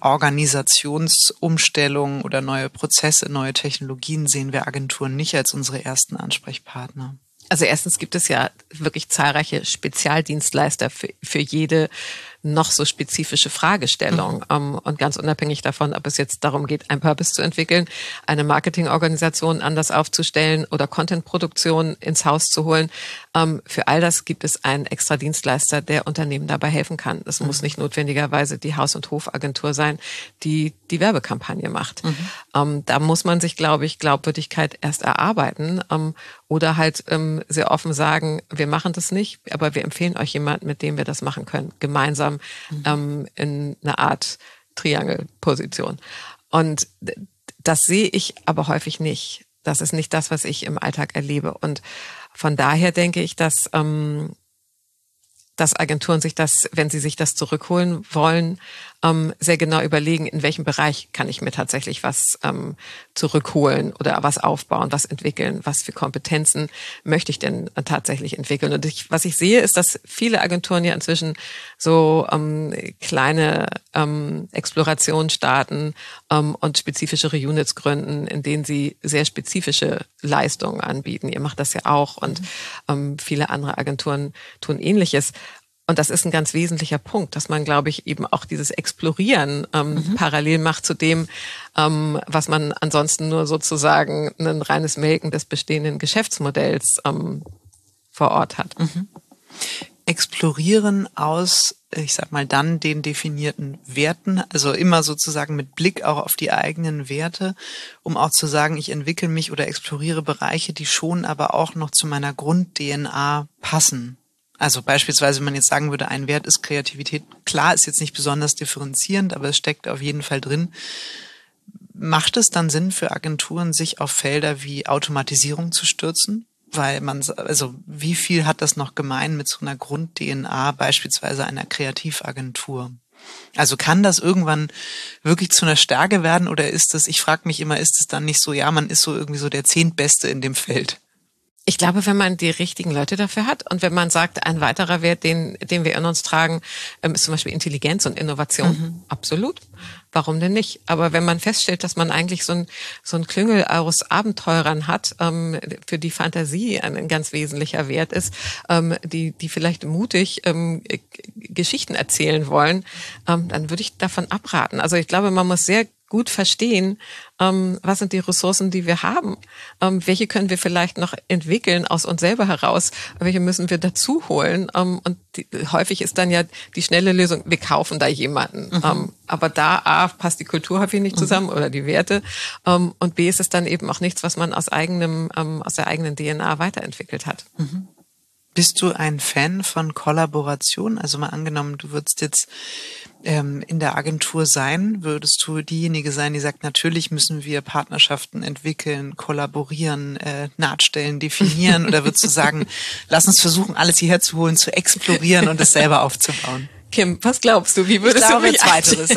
Organisationsumstellung oder neue Prozesse, neue Technologien sehen wir Agenturen nicht als unsere ersten Ansprechpartner? Also erstens gibt es ja wirklich zahlreiche Spezialdienstleister für, für jede noch so spezifische Fragestellung. Mhm. Und ganz unabhängig davon, ob es jetzt darum geht, ein Purpose zu entwickeln, eine Marketingorganisation anders aufzustellen oder Contentproduktion ins Haus zu holen. Für all das gibt es einen extra Dienstleister, der Unternehmen dabei helfen kann. Es mhm. muss nicht notwendigerweise die Haus- und Hofagentur sein, die die Werbekampagne macht. Mhm. Da muss man sich, glaube ich, Glaubwürdigkeit erst erarbeiten oder halt sehr offen sagen, wir machen das nicht, aber wir empfehlen euch jemanden, mit dem wir das machen können, gemeinsam mhm. ähm, in einer Art Triangelposition. Und das sehe ich aber häufig nicht. Das ist nicht das, was ich im Alltag erlebe. Und von daher denke ich, dass ähm, dass Agenturen sich das, wenn sie sich das zurückholen wollen, ähm, sehr genau überlegen, in welchem Bereich kann ich mir tatsächlich was ähm, zurückholen oder was aufbauen, was entwickeln, was für Kompetenzen möchte ich denn äh, tatsächlich entwickeln. Und ich, was ich sehe, ist, dass viele Agenturen ja inzwischen so ähm, kleine ähm, Explorationen starten ähm, und spezifische Units gründen, in denen sie sehr spezifische Leistungen anbieten. Ihr macht das ja auch und ähm, viele andere Agenturen tun Ähnliches. Und das ist ein ganz wesentlicher Punkt, dass man, glaube ich, eben auch dieses Explorieren ähm, mhm. parallel macht zu dem, ähm, was man ansonsten nur sozusagen ein reines Melken des bestehenden Geschäftsmodells ähm, vor Ort hat. Mhm. Explorieren aus, ich sag mal, dann den definierten Werten, also immer sozusagen mit Blick auch auf die eigenen Werte, um auch zu sagen, ich entwickle mich oder exploriere Bereiche, die schon aber auch noch zu meiner Grund-D N A passen. Also beispielsweise, wenn man jetzt sagen würde, ein Wert ist Kreativität, klar, ist jetzt nicht besonders differenzierend, aber es steckt auf jeden Fall drin. Macht es dann Sinn für Agenturen, sich auf Felder wie Automatisierung zu stürzen? Weil man, also wie viel hat das noch gemein mit so einer Grund-D N A beispielsweise einer Kreativagentur? Also kann das irgendwann wirklich zu einer Stärke werden oder ist das, ich frage mich immer, ist es dann nicht so, ja, man ist so irgendwie so der Zehntbeste in dem Feld? Ich glaube, wenn man die richtigen Leute dafür hat und wenn man sagt, ein weiterer Wert, den, den wir in uns tragen, ist zum Beispiel Intelligenz und Innovation. Mhm. Absolut. Warum denn nicht? Aber wenn man feststellt, dass man eigentlich so ein, so ein Klüngel aus Abenteurern hat, ähm, für die Fantasie ein ganz wesentlicher Wert ist, ähm, die, die vielleicht mutig ähm, Geschichten erzählen wollen, ähm, dann würde ich davon abraten. Also ich glaube, man muss sehr gut verstehen, ähm, was sind die Ressourcen, die wir haben, ähm, welche können wir vielleicht noch entwickeln aus uns selber heraus, welche müssen wir dazu holen, ähm, und die, häufig ist dann ja die schnelle Lösung, wir kaufen da jemanden, mhm. ähm, aber da A, passt die Kultur häufig nicht zusammen, mhm. oder die Werte, ähm, und B, ist es dann eben auch nichts, was man aus eigenem, ähm, aus der eigenen D N A weiterentwickelt hat. Mhm. Bist du ein Fan von Kollaboration? Also mal angenommen, du würdest jetzt ähm, in der Agentur sein, würdest du diejenige sein, die sagt, natürlich müssen wir Partnerschaften entwickeln, kollaborieren, äh, Nahtstellen definieren, oder würdest du sagen, lass uns versuchen, alles hierher zu holen, zu explorieren und es selber aufzubauen? Kim, was glaubst du? Wie würdest ich glaube, du mich Zweiteres.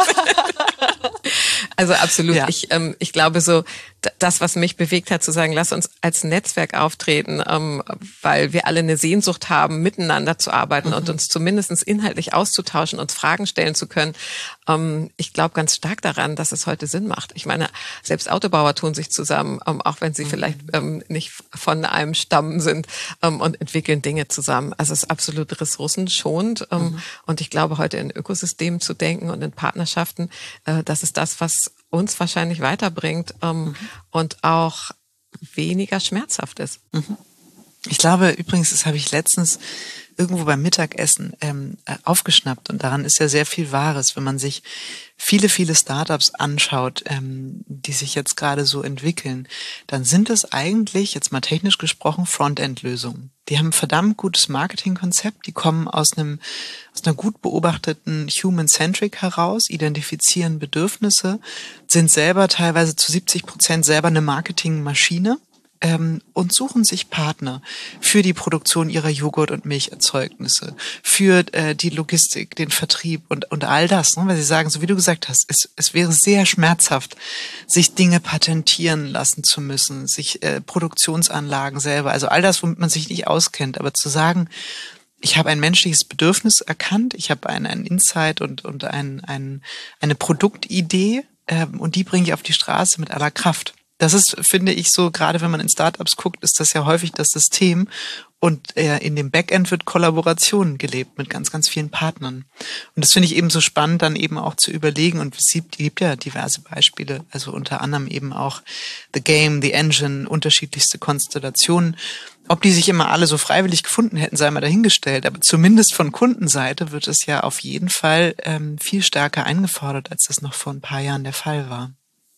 Also absolut. Ja. Ich, ähm, ich glaube so, das, was mich bewegt hat, zu sagen, lass uns als Netzwerk auftreten, ähm, weil wir alle eine Sehnsucht haben, miteinander zu arbeiten, mhm. und uns zumindest inhaltlich auszutauschen, uns Fragen stellen zu können. Ähm, ich glaube ganz stark daran, dass es heute Sinn macht. Ich meine, selbst Autobauer tun sich zusammen, ähm, auch wenn sie mhm. vielleicht ähm, nicht von einem Stamm sind, ähm, und entwickeln Dinge zusammen. Also es ist absolut ressourcenschonend. Ähm, mhm. Und ich glaube, heute in Ökosystemen zu denken und in Partnerschaften, äh, das ist das, was uns wahrscheinlich weiterbringt, ähm, mhm. und auch weniger schmerzhaft ist. Mhm. Ich glaube übrigens, das habe ich letztens irgendwo beim Mittagessen ähm, aufgeschnappt, und daran ist ja sehr viel Wahres, wenn man sich viele, viele Startups anschaut, ähm, die sich jetzt gerade so entwickeln, dann sind es eigentlich, jetzt mal technisch gesprochen, Frontend-Lösungen. Die haben ein verdammt gutes Marketingkonzept, die kommen aus einem aus einer gut beobachteten Human-Centric heraus, identifizieren Bedürfnisse, sind selber teilweise zu siebzig Prozent selber eine Marketingmaschine, ähm, und suchen sich Partner für die Produktion ihrer Joghurt- und Milcherzeugnisse, für äh, die Logistik, den Vertrieb und und all das, ne? Weil sie sagen, so wie du gesagt hast, es, es wäre sehr schmerzhaft, sich Dinge patentieren lassen zu müssen, sich äh, Produktionsanlagen selber, also all das, womit man sich nicht auskennt, aber zu sagen, ich habe ein menschliches Bedürfnis erkannt, ich habe einen, einen Insight und und ein, ein, eine Produktidee, äh, und die bringe ich auf die Straße mit aller Kraft. Das ist, finde ich, so, gerade wenn man in Startups guckt, ist das ja häufig das System, und äh, in dem Backend wird Kollaboration gelebt mit ganz, ganz vielen Partnern. Und das finde ich eben so spannend, dann eben auch zu überlegen, und es gibt ja diverse Beispiele, also unter anderem eben auch The Game, The Engine, unterschiedlichste Konstellationen. Ob die sich immer alle so freiwillig gefunden hätten, sei mal dahingestellt, aber zumindest von Kundenseite wird es ja auf jeden Fall ähm, viel stärker eingefordert, als das noch vor ein paar Jahren der Fall war.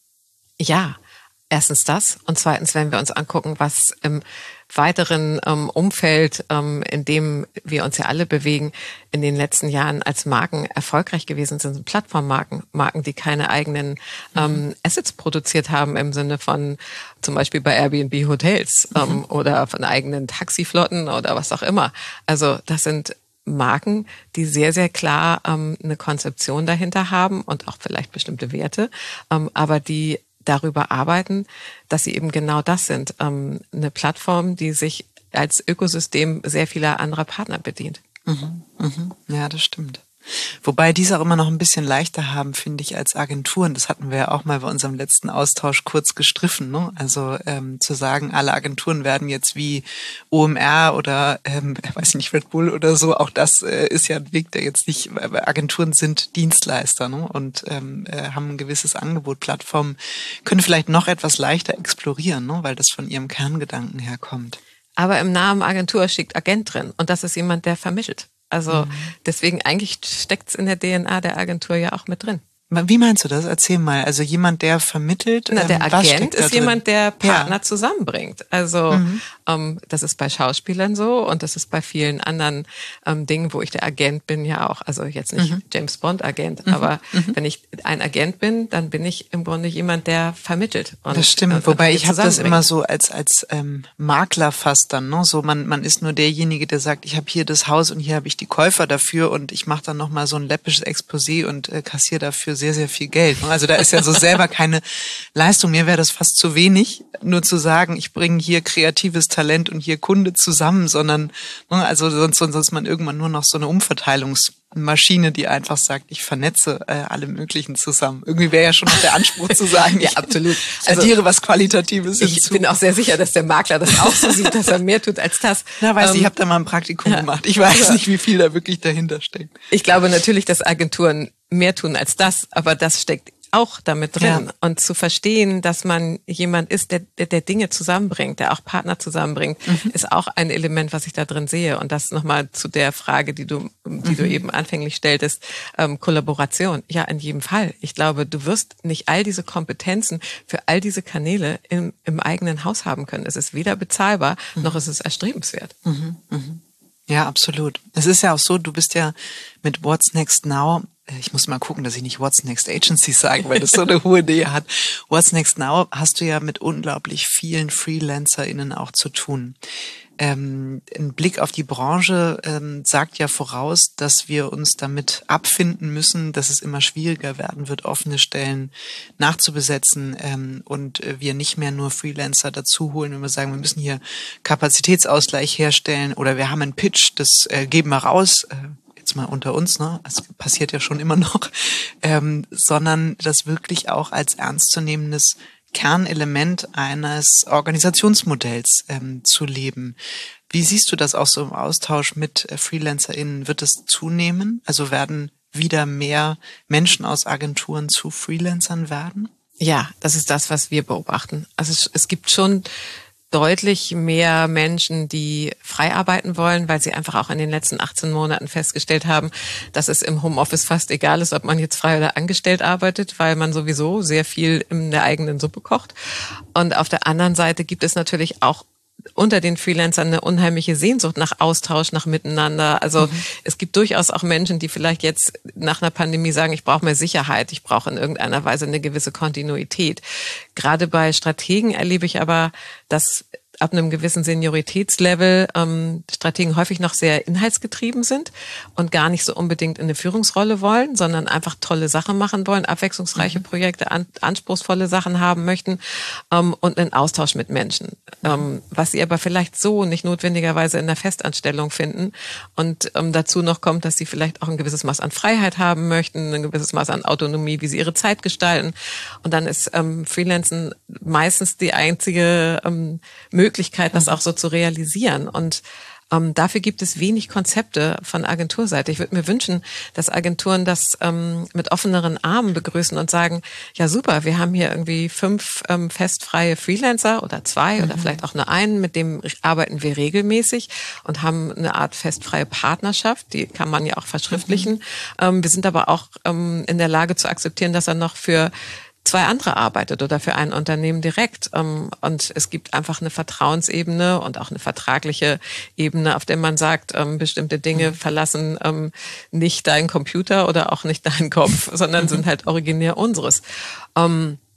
Ja. Erstens das, und zweitens, wenn wir uns angucken, was im weiteren ähm, Umfeld, ähm, in dem wir uns ja alle bewegen, in den letzten Jahren als Marken erfolgreich gewesen sind, sind Plattformmarken, Marken, die keine eigenen ähm, Assets produziert haben, im Sinne von zum Beispiel bei Airbnb Hotels, ähm, mhm. oder von eigenen Taxiflotten oder was auch immer. Also das sind Marken, die sehr, sehr klar ähm, eine Konzeption dahinter haben und auch vielleicht bestimmte Werte, ähm, aber die darüber arbeiten, dass sie eben genau das sind, ähm, eine Plattform, die sich als Ökosystem sehr vieler anderer Partner bedient. Mhm, mhm. Ja, das stimmt. Wobei diese auch immer noch ein bisschen leichter haben, finde ich, als Agenturen. Das hatten wir ja auch mal bei unserem letzten Austausch kurz gestriffen. Ne? Also ähm, zu sagen, alle Agenturen werden jetzt wie O M R oder, ähm, weiß ich nicht, Red Bull oder so, auch das äh, ist ja ein Weg, der jetzt nicht, weil Agenturen sind Dienstleister, ne? Und ähm, äh, haben ein gewisses Angebot. Plattformen können vielleicht noch etwas leichter explorieren, ne? Weil das von ihrem Kerngedanken herkommt. Aber im Namen Agentur steckt Agent drin und das ist jemand, der vermittelt. Also mhm. deswegen eigentlich steckt's in der D N A der Agentur ja auch mit drin. Wie meinst du das? Erzähl mal. Also jemand, der vermittelt. Na, der ähm, Agent ist jemand, der Partner ja. zusammenbringt. Also mhm. ähm, das ist bei Schauspielern so und das ist bei vielen anderen ähm, Dingen, wo ich der Agent bin, ja auch. Also jetzt nicht mhm. James Bond Agent, mhm. aber mhm. wenn ich ein Agent bin, dann bin ich im Grunde jemand, der vermittelt. Und, das stimmt. Und, Wobei und ich habe das immer so als als ähm, Makler fast dann. Ne? So man man ist nur derjenige, der sagt, ich habe hier das Haus und hier habe ich die Käufer dafür und ich mache dann noch mal so ein läppisches Exposé und äh, kassiere dafür sehr sehr viel Geld. Also da ist ja so selber keine Leistung. Mir wäre das fast zu wenig, nur zu sagen, ich bringe hier kreatives Talent und hier Kunde zusammen, sondern, also sonst, sonst ist man irgendwann nur noch so eine Umverteilungsmaschine, die einfach sagt, ich vernetze äh, alle möglichen zusammen. Irgendwie wäre ja schon noch der Anspruch zu sagen, ja, absolut. Also, addiere was Qualitatives ich hinzu. Ich bin auch sehr sicher, dass der Makler das auch so sieht, dass er mehr tut als das. Na, weißt du, ähm, ich habe da mal ein Praktikum ja. gemacht. Ich weiß ja. nicht, wie viel da wirklich dahinter steckt. Ich glaube natürlich, dass Agenturen mehr tun als das, aber das steckt auch damit drin. Ja. Und zu verstehen, dass man jemand ist, der, der, der Dinge zusammenbringt, der auch Partner zusammenbringt, mhm. ist auch ein Element, was ich da drin sehe. Und das nochmal zu der Frage, die du, die mhm. du eben anfänglich stelltest, ähm, Kollaboration. Ja, in jedem Fall. Ich glaube, du wirst nicht all diese Kompetenzen für all diese Kanäle im, im eigenen Haus haben können. Es ist weder bezahlbar, mhm. noch ist es erstrebenswert. Mhm. Mhm. Ja, absolut. Es ist ja auch so, du bist ja mit What's Next Now, ich muss mal gucken, dass ich nicht What's Next Agency sage, weil das so eine hohe Nähe hat. What's Next Now hast du ja mit unglaublich vielen FreelancerInnen auch zu tun. Ähm, ein Blick auf die Branche ähm, sagt ja voraus, dass wir uns damit abfinden müssen, dass es immer schwieriger werden wird, offene Stellen nachzubesetzen ähm, und äh, wir nicht mehr nur Freelancer dazu holen, wenn wir sagen, wir müssen hier Kapazitätsausgleich herstellen oder wir haben einen Pitch, das äh, geben wir raus, äh, jetzt mal unter uns, ne, das passiert ja schon immer noch, ähm, sondern das wirklich auch als ernstzunehmendes Kernelement eines Organisationsmodells ähm, zu leben. Wie siehst du das auch so im Austausch mit äh, FreelancerInnen? Wird es zunehmen? Also werden wieder mehr Menschen aus Agenturen zu Freelancern werden? Ja, das ist das, was wir beobachten. Also es, es gibt schon deutlich mehr Menschen, die frei arbeiten wollen, weil sie einfach auch in den letzten achtzehn Monaten festgestellt haben, dass es im Homeoffice fast egal ist, ob man jetzt frei oder angestellt arbeitet, weil man sowieso sehr viel in der eigenen Suppe kocht. Und auf der anderen Seite gibt es natürlich auch unter den Freelancern eine unheimliche Sehnsucht nach Austausch, nach Miteinander. Also mhm. es gibt durchaus auch Menschen, die vielleicht jetzt nach einer Pandemie sagen, ich brauche mehr Sicherheit, ich brauche in irgendeiner Weise eine gewisse Kontinuität. Gerade bei Strategen erlebe ich aber, dass ab einem gewissen Senioritätslevel ähm, Strategen häufig noch sehr inhaltsgetrieben sind und gar nicht so unbedingt in eine Führungsrolle wollen, sondern einfach tolle Sachen machen wollen, abwechslungsreiche mhm. Projekte, an, anspruchsvolle Sachen haben möchten ähm, und einen Austausch mit Menschen. Ähm, was sie aber vielleicht so nicht notwendigerweise in der Festanstellung finden. Und ähm, dazu noch kommt, dass sie vielleicht auch ein gewisses Maß an Freiheit haben möchten, ein gewisses Maß an Autonomie, wie sie ihre Zeit gestalten. Und dann ist ähm, Freelancen meistens die einzige ähm, Möglichkeit, Möglichkeit, das auch so zu realisieren. Und ähm, dafür gibt es wenig Konzepte von Agenturseite. Ich würde mir wünschen, dass Agenturen das ähm, mit offeneren Armen begrüßen und sagen, ja super, wir haben hier irgendwie fünf ähm, festfreie Freelancer oder zwei mhm. oder vielleicht auch nur einen, mit dem arbeiten wir regelmäßig und haben eine Art festfreie Partnerschaft, die kann man ja auch verschriftlichen. Mhm. Ähm, wir sind aber auch ähm, in der Lage zu akzeptieren, dass er noch für zwei andere arbeitet oder für ein Unternehmen direkt. Und es gibt einfach eine Vertrauensebene und auch eine vertragliche Ebene, auf der man sagt, bestimmte Dinge verlassen nicht deinen Computer oder auch nicht deinen Kopf, sondern sind halt originär unseres.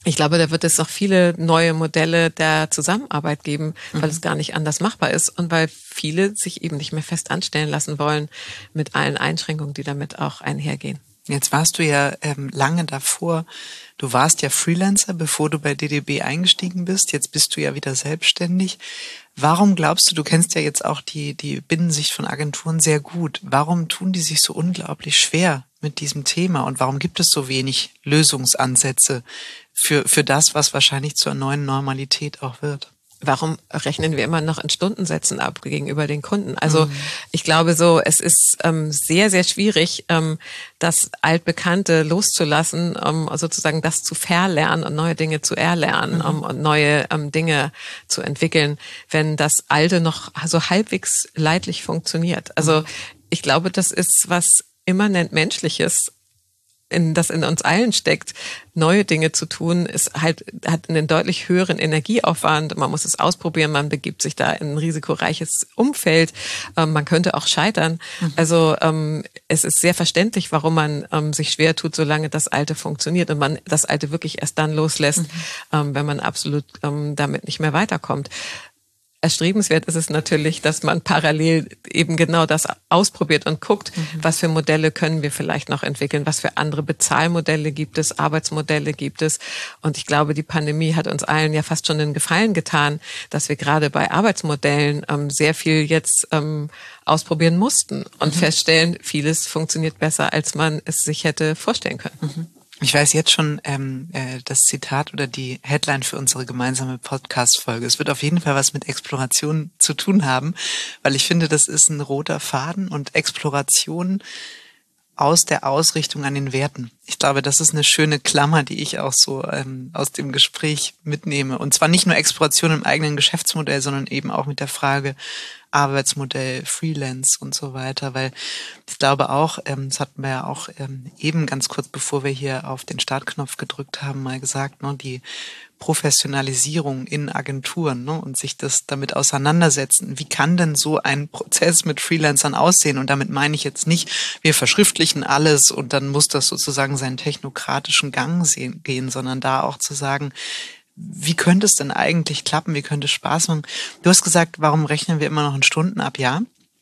Ich glaube, da wird es noch viele neue Modelle der Zusammenarbeit geben, weil mhm. es gar nicht anders machbar ist und weil viele sich eben nicht mehr fest anstellen lassen wollen mit allen Einschränkungen, die damit auch einhergehen. Jetzt warst du ja ähm, lange davor, du warst ja Freelancer, bevor du bei D D B eingestiegen bist. Jetzt bist du ja wieder selbstständig. Warum glaubst du, du kennst ja jetzt auch die, die Binnensicht von Agenturen sehr gut. Warum tun die sich so unglaublich schwer mit diesem Thema und warum gibt es so wenig Lösungsansätze für, für das, was wahrscheinlich zur neuen Normalität auch wird? Warum rechnen wir immer noch in Stundensätzen ab gegenüber den Kunden? Also mhm. ich glaube so, es ist ähm, sehr, sehr schwierig, ähm, das Altbekannte loszulassen, um sozusagen das zu verlernen und neue Dinge zu erlernen mhm. um, und neue ähm, Dinge zu entwickeln, wenn das Alte noch so halbwegs leidlich funktioniert. Also mhm. ich glaube, das ist was immanent Menschliches, in, das in uns allen steckt, neue Dinge zu tun, ist halt, hat einen deutlich höheren Energieaufwand. Man muss es ausprobieren, man begibt sich da in ein risikoreiches Umfeld. Ähm, man könnte auch scheitern. Mhm. Also ähm, es ist sehr verständlich, warum man ähm, sich schwer tut, solange das Alte funktioniert und man das Alte wirklich erst dann loslässt, mhm. ähm, wenn man absolut ähm, damit nicht mehr weiterkommt. Erstrebenswert ist es natürlich, dass man parallel eben genau das ausprobiert und guckt, mhm. was für Modelle können wir vielleicht noch entwickeln, was für andere Bezahlmodelle gibt es, Arbeitsmodelle gibt es. Und ich glaube, die Pandemie hat uns allen ja fast schon den Gefallen getan, dass wir gerade bei Arbeitsmodellen ähm, sehr viel jetzt ähm, ausprobieren mussten und mhm. feststellen, vieles funktioniert besser, als man es sich hätte vorstellen können. Mhm. Ich weiß jetzt schon ähm, äh, das Zitat oder die Headline für unsere gemeinsame Podcast-Folge. Es wird auf jeden Fall was mit Exploration zu tun haben, weil ich finde, das ist ein roter Faden und Exploration aus der Ausrichtung an den Werten. Ich glaube, das ist eine schöne Klammer, die ich auch so ähm, aus dem Gespräch mitnehme. Und zwar nicht nur Exploration im eigenen Geschäftsmodell, sondern eben auch mit der Frage Arbeitsmodell, Freelance und so weiter. Weil ich glaube auch, ähm, das hatten wir ja auch ähm, eben ganz kurz, bevor wir hier auf den Startknopf gedrückt haben, mal gesagt, ne, die Professionalisierung in Agenturen, ne, und sich das damit auseinandersetzen. Wie kann denn so ein Prozess mit Freelancern aussehen? Und damit meine ich jetzt nicht, wir verschriftlichen alles und dann muss das sozusagen seinen technokratischen Gang sehen, gehen, sondern da auch zu sagen, wie könnte es denn eigentlich klappen? Wie könnte es Spaß machen? Du hast gesagt, warum rechnen wir immer noch in Stunden ab? Ja.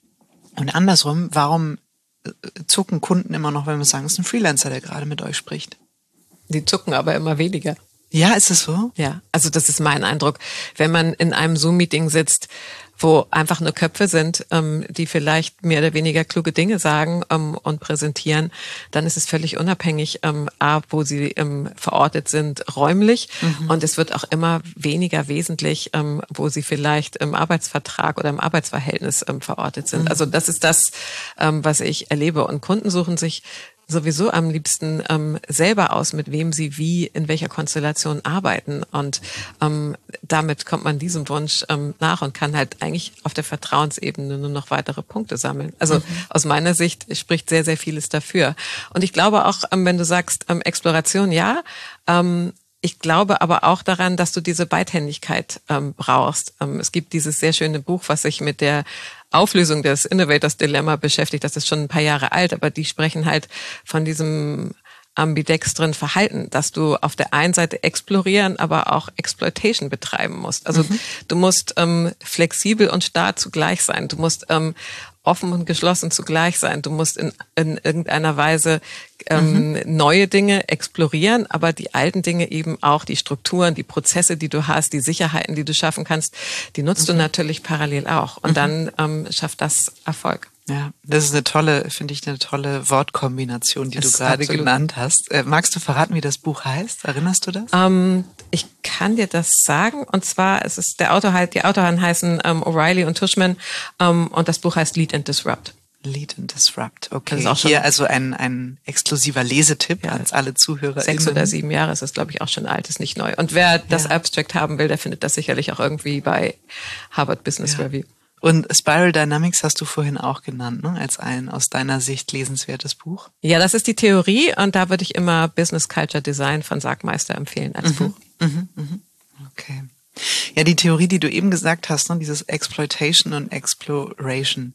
Und andersrum, warum zucken Kunden immer noch, wenn wir sagen, es ist ein Freelancer, der gerade mit euch spricht? Die zucken aber immer weniger. Ja, ist es so? Ja, also das ist mein Eindruck. Wenn man in einem Zoom-Meeting sitzt, wo einfach nur Köpfe sind, ähm, die vielleicht mehr oder weniger kluge Dinge sagen ähm, und präsentieren, dann ist es völlig unabhängig, ähm, A, wo sie ähm, verortet sind, räumlich. Mhm. Und es wird auch immer weniger wesentlich, ähm, wo sie vielleicht im Arbeitsvertrag oder im Arbeitsverhältnis ähm, verortet sind. Mhm. Also das ist das, ähm, was ich erlebe. Und Kunden suchen sich sowieso am liebsten ähm, selber aus, mit wem sie wie, in welcher Konstellation arbeiten. Und ähm, damit kommt man diesem Wunsch ähm, nach und kann halt eigentlich auf der Vertrauensebene nur noch weitere Punkte sammeln. Also mhm. aus meiner Sicht spricht sehr, sehr vieles dafür. Und ich glaube auch, ähm, wenn du sagst, ähm, Exploration, ja, ähm, ich glaube aber auch daran, dass du diese Beidhändigkeit ähm, brauchst. Ähm, es gibt dieses sehr schöne Buch, was sich mit der Auflösung des Innovators Dilemma beschäftigt. Das ist schon ein paar Jahre alt, aber die sprechen halt von diesem ambidextren Verhalten, dass du auf der einen Seite explorieren, aber auch Exploitation betreiben musst. Also mhm. du musst ähm, flexibel und starr zugleich sein. Du musst ähm, offen und geschlossen zugleich sein. Du musst in, in irgendeiner Weise ähm, mhm. neue Dinge explorieren, aber die alten Dinge eben auch, die Strukturen, die Prozesse, die du hast, die Sicherheiten, die du schaffen kannst, die nutzt mhm. du natürlich parallel auch. Und mhm. dann ähm, schafft das Erfolg. Ja, das ist eine tolle, finde ich, eine tolle Wortkombination, die das du gerade absolut. genannt hast. Äh, magst du verraten, wie das Buch heißt? Erinnerst du das? Ähm, ich kann dir das sagen. Und zwar, es ist der Autor halt, die Autoren heißen ähm, O'Reilly und Tushman ähm, und das Buch heißt Lead and Disrupt. Lead and Disrupt. Okay, auch hier also ein ein exklusiver Lesetipp ja, an alle Zuhörer. Sechs oder sieben Jahre ist das, glaube ich, auch schon alt, ist nicht neu. Und wer das ja. Abstract haben will, der findet das sicherlich auch irgendwie bei Harvard Business ja. Review. Und Spiral Dynamics hast du vorhin auch genannt, ne? Als ein aus deiner Sicht lesenswertes Buch. Ja, das ist die Theorie und da würde ich immer Business Culture Design von Sargmeister empfehlen als mhm, Buch. Mhm, mhm. Okay. Ja, die Theorie, die du eben gesagt hast, ne? Dieses Exploitation und Exploration.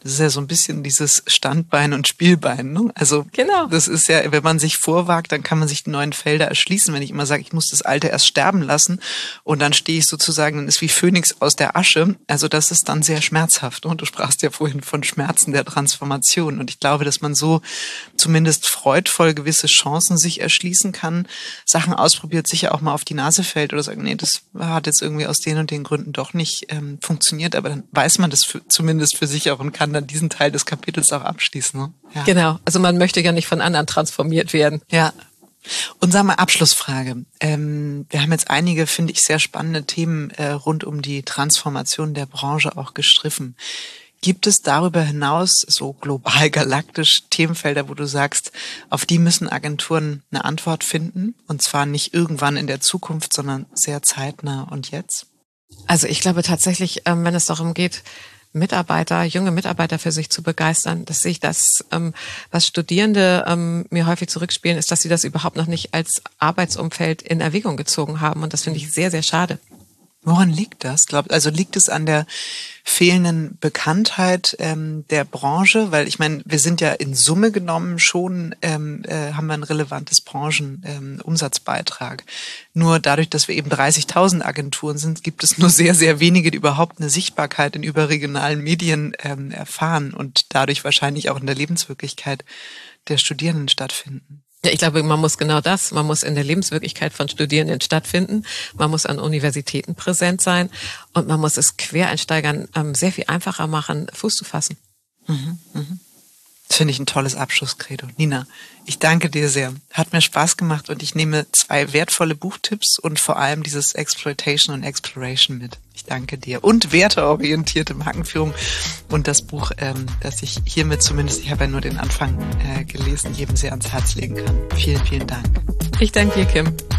Das ist ja so ein bisschen dieses Standbein und Spielbein, ne? Also genau. Das ist ja, wenn man sich vorwagt, dann kann man sich die neuen Felder erschließen. Wenn ich immer sage, ich muss das Alte erst sterben lassen und dann stehe ich sozusagen, dann ist wie Phönix aus der Asche. Also das ist dann sehr schmerzhaft. Und du sprachst ja vorhin von Schmerzen der Transformation. Und ich glaube, dass man so zumindest freudvoll gewisse Chancen sich erschließen kann, Sachen ausprobiert, sicher auch mal auf die Nase fällt oder sagt, nee, das hat jetzt irgendwie aus den und den Gründen doch nicht ähm, funktioniert. Aber dann weiß man das für, zumindest für sich auch und kann dann diesen Teil des Kapitels auch abschließen. Ne? Ja. Genau, also man möchte ja nicht von anderen transformiert werden. Ja. Und sag mal, Abschlussfrage. Ähm, wir haben jetzt einige, finde ich, sehr spannende Themen äh, rund um die Transformation der Branche auch gestriffen. Gibt es darüber hinaus so global galaktisch Themenfelder, wo du sagst, auf die müssen Agenturen eine Antwort finden? Und zwar nicht irgendwann in der Zukunft, sondern sehr zeitnah und jetzt? Also ich glaube tatsächlich, wenn es darum geht, Mitarbeiter, junge Mitarbeiter für sich zu begeistern, dass sich das, was Studierende mir häufig zurückspielen, ist, dass sie das überhaupt noch nicht als Arbeitsumfeld in Erwägung gezogen haben. Und das finde ich sehr, sehr schade. Woran liegt das? Glaubt, also liegt es an der fehlenden Bekanntheit ähm, der Branche? Weil ich meine, wir sind ja in Summe genommen schon, ähm, äh, haben wir ein relevantes Branchenumsatzbeitrag. Ähm, nur dadurch, dass wir eben dreißigtausend Agenturen sind, gibt es nur sehr, sehr wenige, die überhaupt eine Sichtbarkeit in überregionalen Medien ähm, erfahren und dadurch wahrscheinlich auch in der Lebenswirklichkeit der Studierenden stattfinden. Ja, ich glaube, man muss genau das, man muss in der Lebenswirklichkeit von Studierenden stattfinden, man muss an Universitäten präsent sein und man muss es Quereinsteigern ähm, sehr viel einfacher machen, Fuß zu fassen. Mhm, mhm. Das finde ich ein tolles Abschlusskredo. Nina, ich danke dir sehr. Hat mir Spaß gemacht und ich nehme zwei wertvolle Buchtipps und vor allem dieses Exploitation und Exploration mit. Ich danke dir. Und werteorientierte Markenführung und das Buch, ähm, das ich hiermit zumindest, ich habe ja nur den Anfang äh, gelesen, jedem sehr ans Herz legen kann. Vielen, vielen Dank. Ich danke dir, Kim.